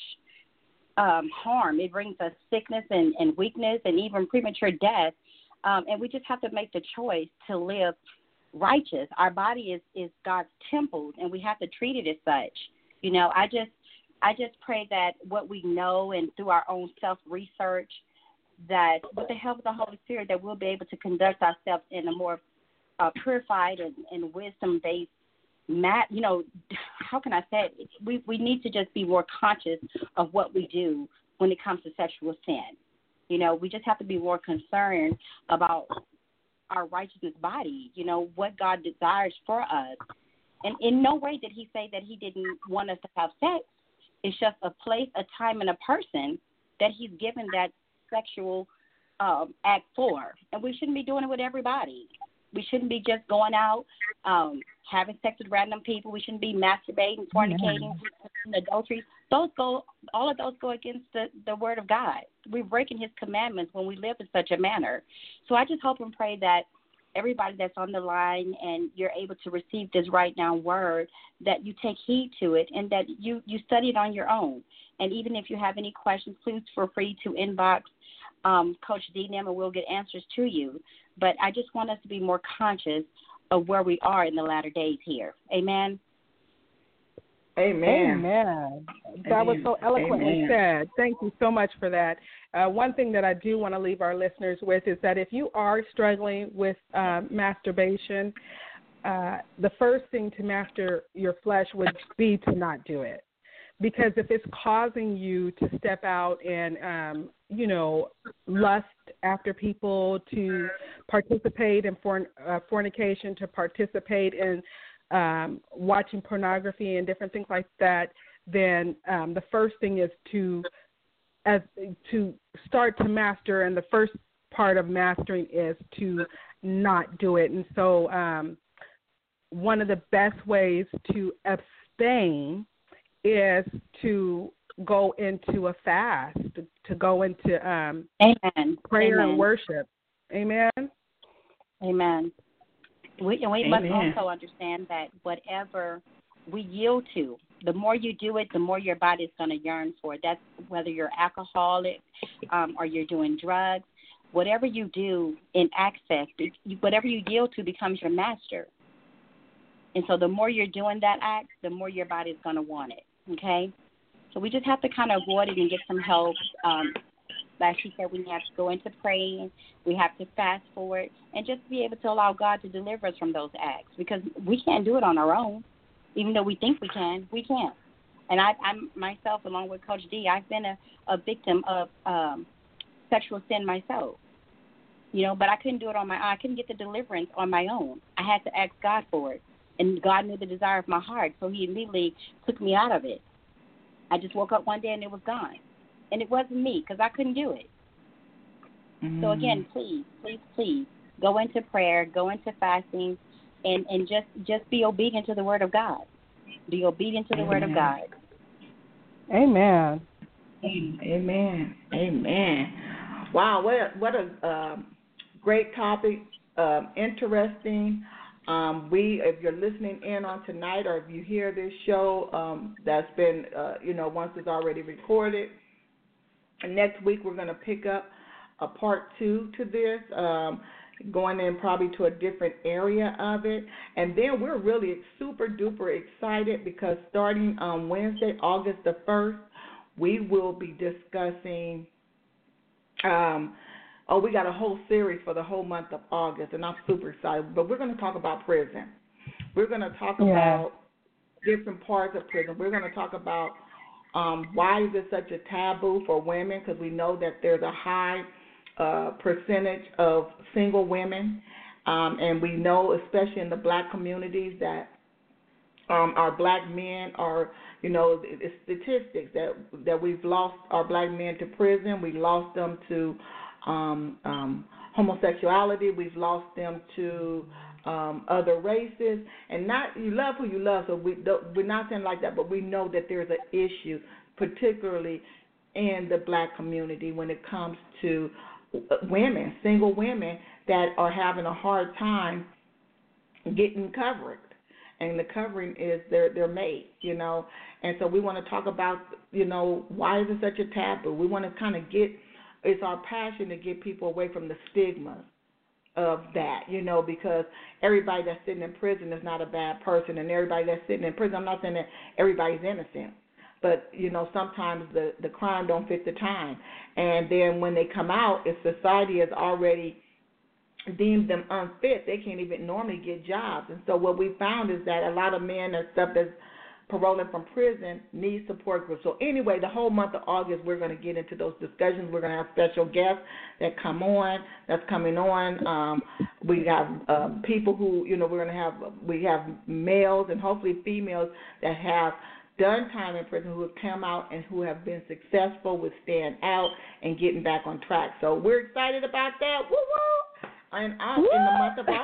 um, harm. It brings us sickness and, and weakness and even premature death. Um, and we just have to make the choice to live righteous. Our body is, is God's temple, and we have to treat it as such. You know, I just I just pray that what we know and through our own self-research, that with the help of the Holy Spirit, that we'll be able to conduct ourselves in a more uh, purified and, and wisdom-based mat. You know, how can I say it? We, we need to just be more conscious of what we do when it comes to sexual sin. You know, we just have to be more concerned about our righteousness body, you know, what God desires for us. And in no way did he say that he didn't want us to have sex. It's just a place, a time, and a person that he's given that sexual um, act for. And we shouldn't be doing it with everybody. We shouldn't be just going out, um, having sex with random people. We shouldn't be masturbating, fornicating, mm-hmm. adultery. Those go, all of those go against the, the word of God. We're breaking his commandments when we live in such a manner. So I just hope and pray that everybody that's on the line and you're able to receive this right now word, that you take heed to it and that you, you study it on your own. And even if you have any questions, please feel free to inbox um, Coach D. Nim, and we'll get answers to you. But I just want us to be more conscious of where we are in the latter days here. Amen. Amen. Amen. That was so eloquently Amen. said. Thank you so much for that. Uh, one thing that I do want to leave our listeners with is that if you are struggling with uh, masturbation, uh, the first thing to master your flesh would be to not do it. Because if it's causing you to step out and, um, you know, lust after people, to participate in forn- uh, fornication, to participate in um, watching pornography and different things like that, then um, the first thing is to as to start to master, and the first part of mastering is to not do it. And so um, one of the best ways to abstain is to go into a fast, to, to go into um, Amen. prayer Amen. and worship. Amen. Amen. We, and we Amen. must also understand that whatever we yield to, the more you do it, the more your body is going to yearn for it. That's whether you're alcoholic um, or you're doing drugs. Whatever you do in access, whatever you yield to becomes your master. And so the more you're doing that act, the more your body is going to want it, okay? So we just have to kind of avoid it and get some help. Um, like she said, we have to go into praying. We have to fast for it and just be able to allow God to deliver us from those acts because we can't do it on our own. Even though we think we can, we can't. And I, I'm myself, along with Coach D, I've been a, a victim of um, sexual sin myself. You know, but I couldn't do it on my own. I couldn't get the deliverance on my own. I had to ask God for it. And God knew the desire of my heart, so he immediately took me out of it. I just woke up one day and it was gone. And it wasn't me because I couldn't do it. Mm. So, again, please, please, please, go into prayer, go into fasting, and, and just, just be obedient to the Word of God. Be obedient to the Amen. Word of God. Amen. Amen. Amen. Wow, what a, what a um, great topic, um, interesting. Um, we, if you're listening in on tonight, or if you hear this show, um, that's been, uh, you know, once it's already recorded. And next week we're going to pick up a part two to this, um, going in probably to a different area of it. And then we're really super duper excited because starting on Wednesday, August the first, we will be discussing. Um, oh, we got a whole series for the whole month of August, and I'm super excited. But we're going to talk about prison. We're going to talk yeah. about different parts of prison. We're going to talk about um, why is it such a taboo for women, because we know that there's a high uh, percentage of single women, um, and we know, especially in the black communities, that um, our black men are, you know, it's statistics that that we've lost our black men to prison. We lost them to um, um, homosexuality. We've lost them to um, other races. And not you love who you love, so we don't, we're not saying like that, but we know that there's an issue, particularly in the black community when it comes to women, single women that are having a hard time getting covered. And the covering is their their mate, you know. And so we want to talk about, you know, why is it such a taboo? We want to kind of get, it's our passion to get people away from the stigma of that, you know, because everybody that's sitting in prison is not a bad person, and everybody that's sitting in prison, I'm not saying that everybody's innocent, but, you know, sometimes the, the crime don't fit the time. And then when they come out, if society has already deemed them unfit, they can't even normally get jobs. And so what we found is that a lot of men and stuff that's paroling from prison need support groups. So anyway, the whole month of August, we're going to get into those discussions. We're going to have special guests that come on, that's coming on. Um, we have um, people who, you know, we're going to have, we have males and hopefully females that have done time in prison who have come out and who have been successful with staying out and getting back on track. So we're excited about that. Woo-woo! And uh, in the month of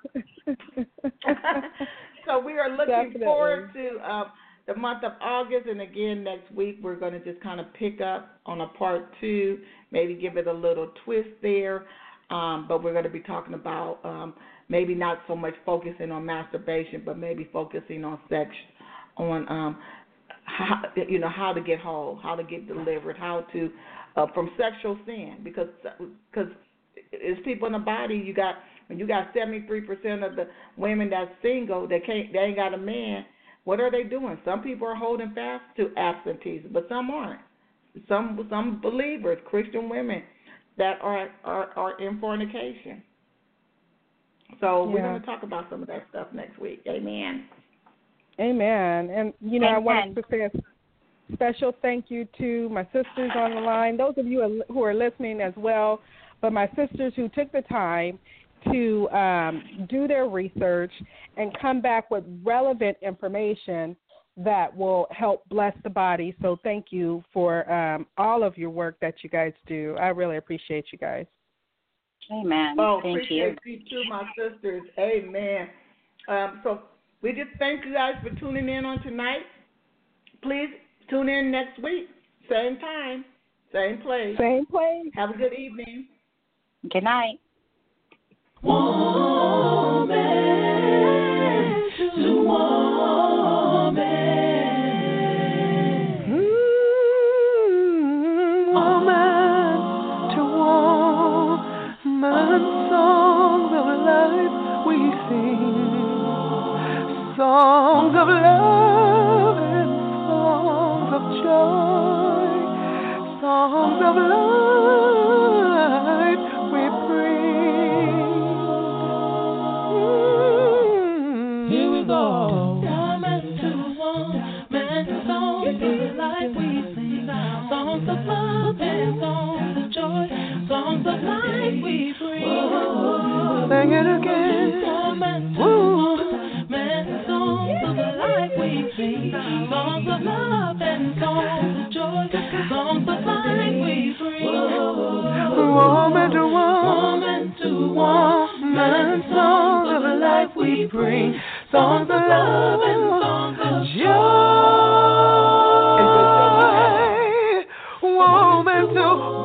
August. So we are looking Definitely. forward to uh, the month of August. And again, next week we're going to just kind of pick up on a part two, maybe give it a little twist there. Um, but we're going to be talking about um, maybe not so much focusing on masturbation, but maybe focusing on sex, on um, how, you know, how to get whole, how to get delivered, how to uh, from sexual sin, because because it's people in the body. You got when you got seventy-three percent of the women that's single, they can't, they ain't got a man. What are they doing? Some people are holding fast to absenteeism, but some aren't. Some some believers, Christian women, that are are, are in fornication. So yeah. we're going to talk about some of that stuff next week. Amen. Amen. And, you know, Amen. I wanted to say a special thank you to my sisters on the line, those of you who are listening as well, but my sisters who took the time to um, do their research and come back with relevant information that will help bless the body. So thank you for um, all of your work that you guys do. I really appreciate you guys. Amen. Oh, Thank appreciate you. you too, my sisters. Amen. Um, so we just thank you guys for tuning in on tonight. Please tune in next week, same time, same place. Same place. Have a good evening. Good night. Woman to woman. Mm, woman to woman, songs of life we sing, songs of love and songs of joy, songs of life we bring. Mm. Here we go. Woman to woman, songs of life we sing, songs of love and songs of joy, songs of life we bring. Sing it again. Woman to woman, songs of life we sing, songs of love and songs of joy, songs of life we bring. Woman to Woman to woman, songs of life we bring, songs of love and songs of joy. Woman to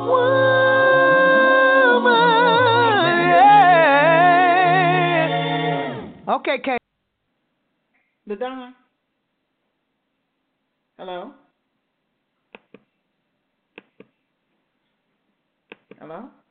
woman. Yeah. Okay, Kay. LaDon. Hello? Hello?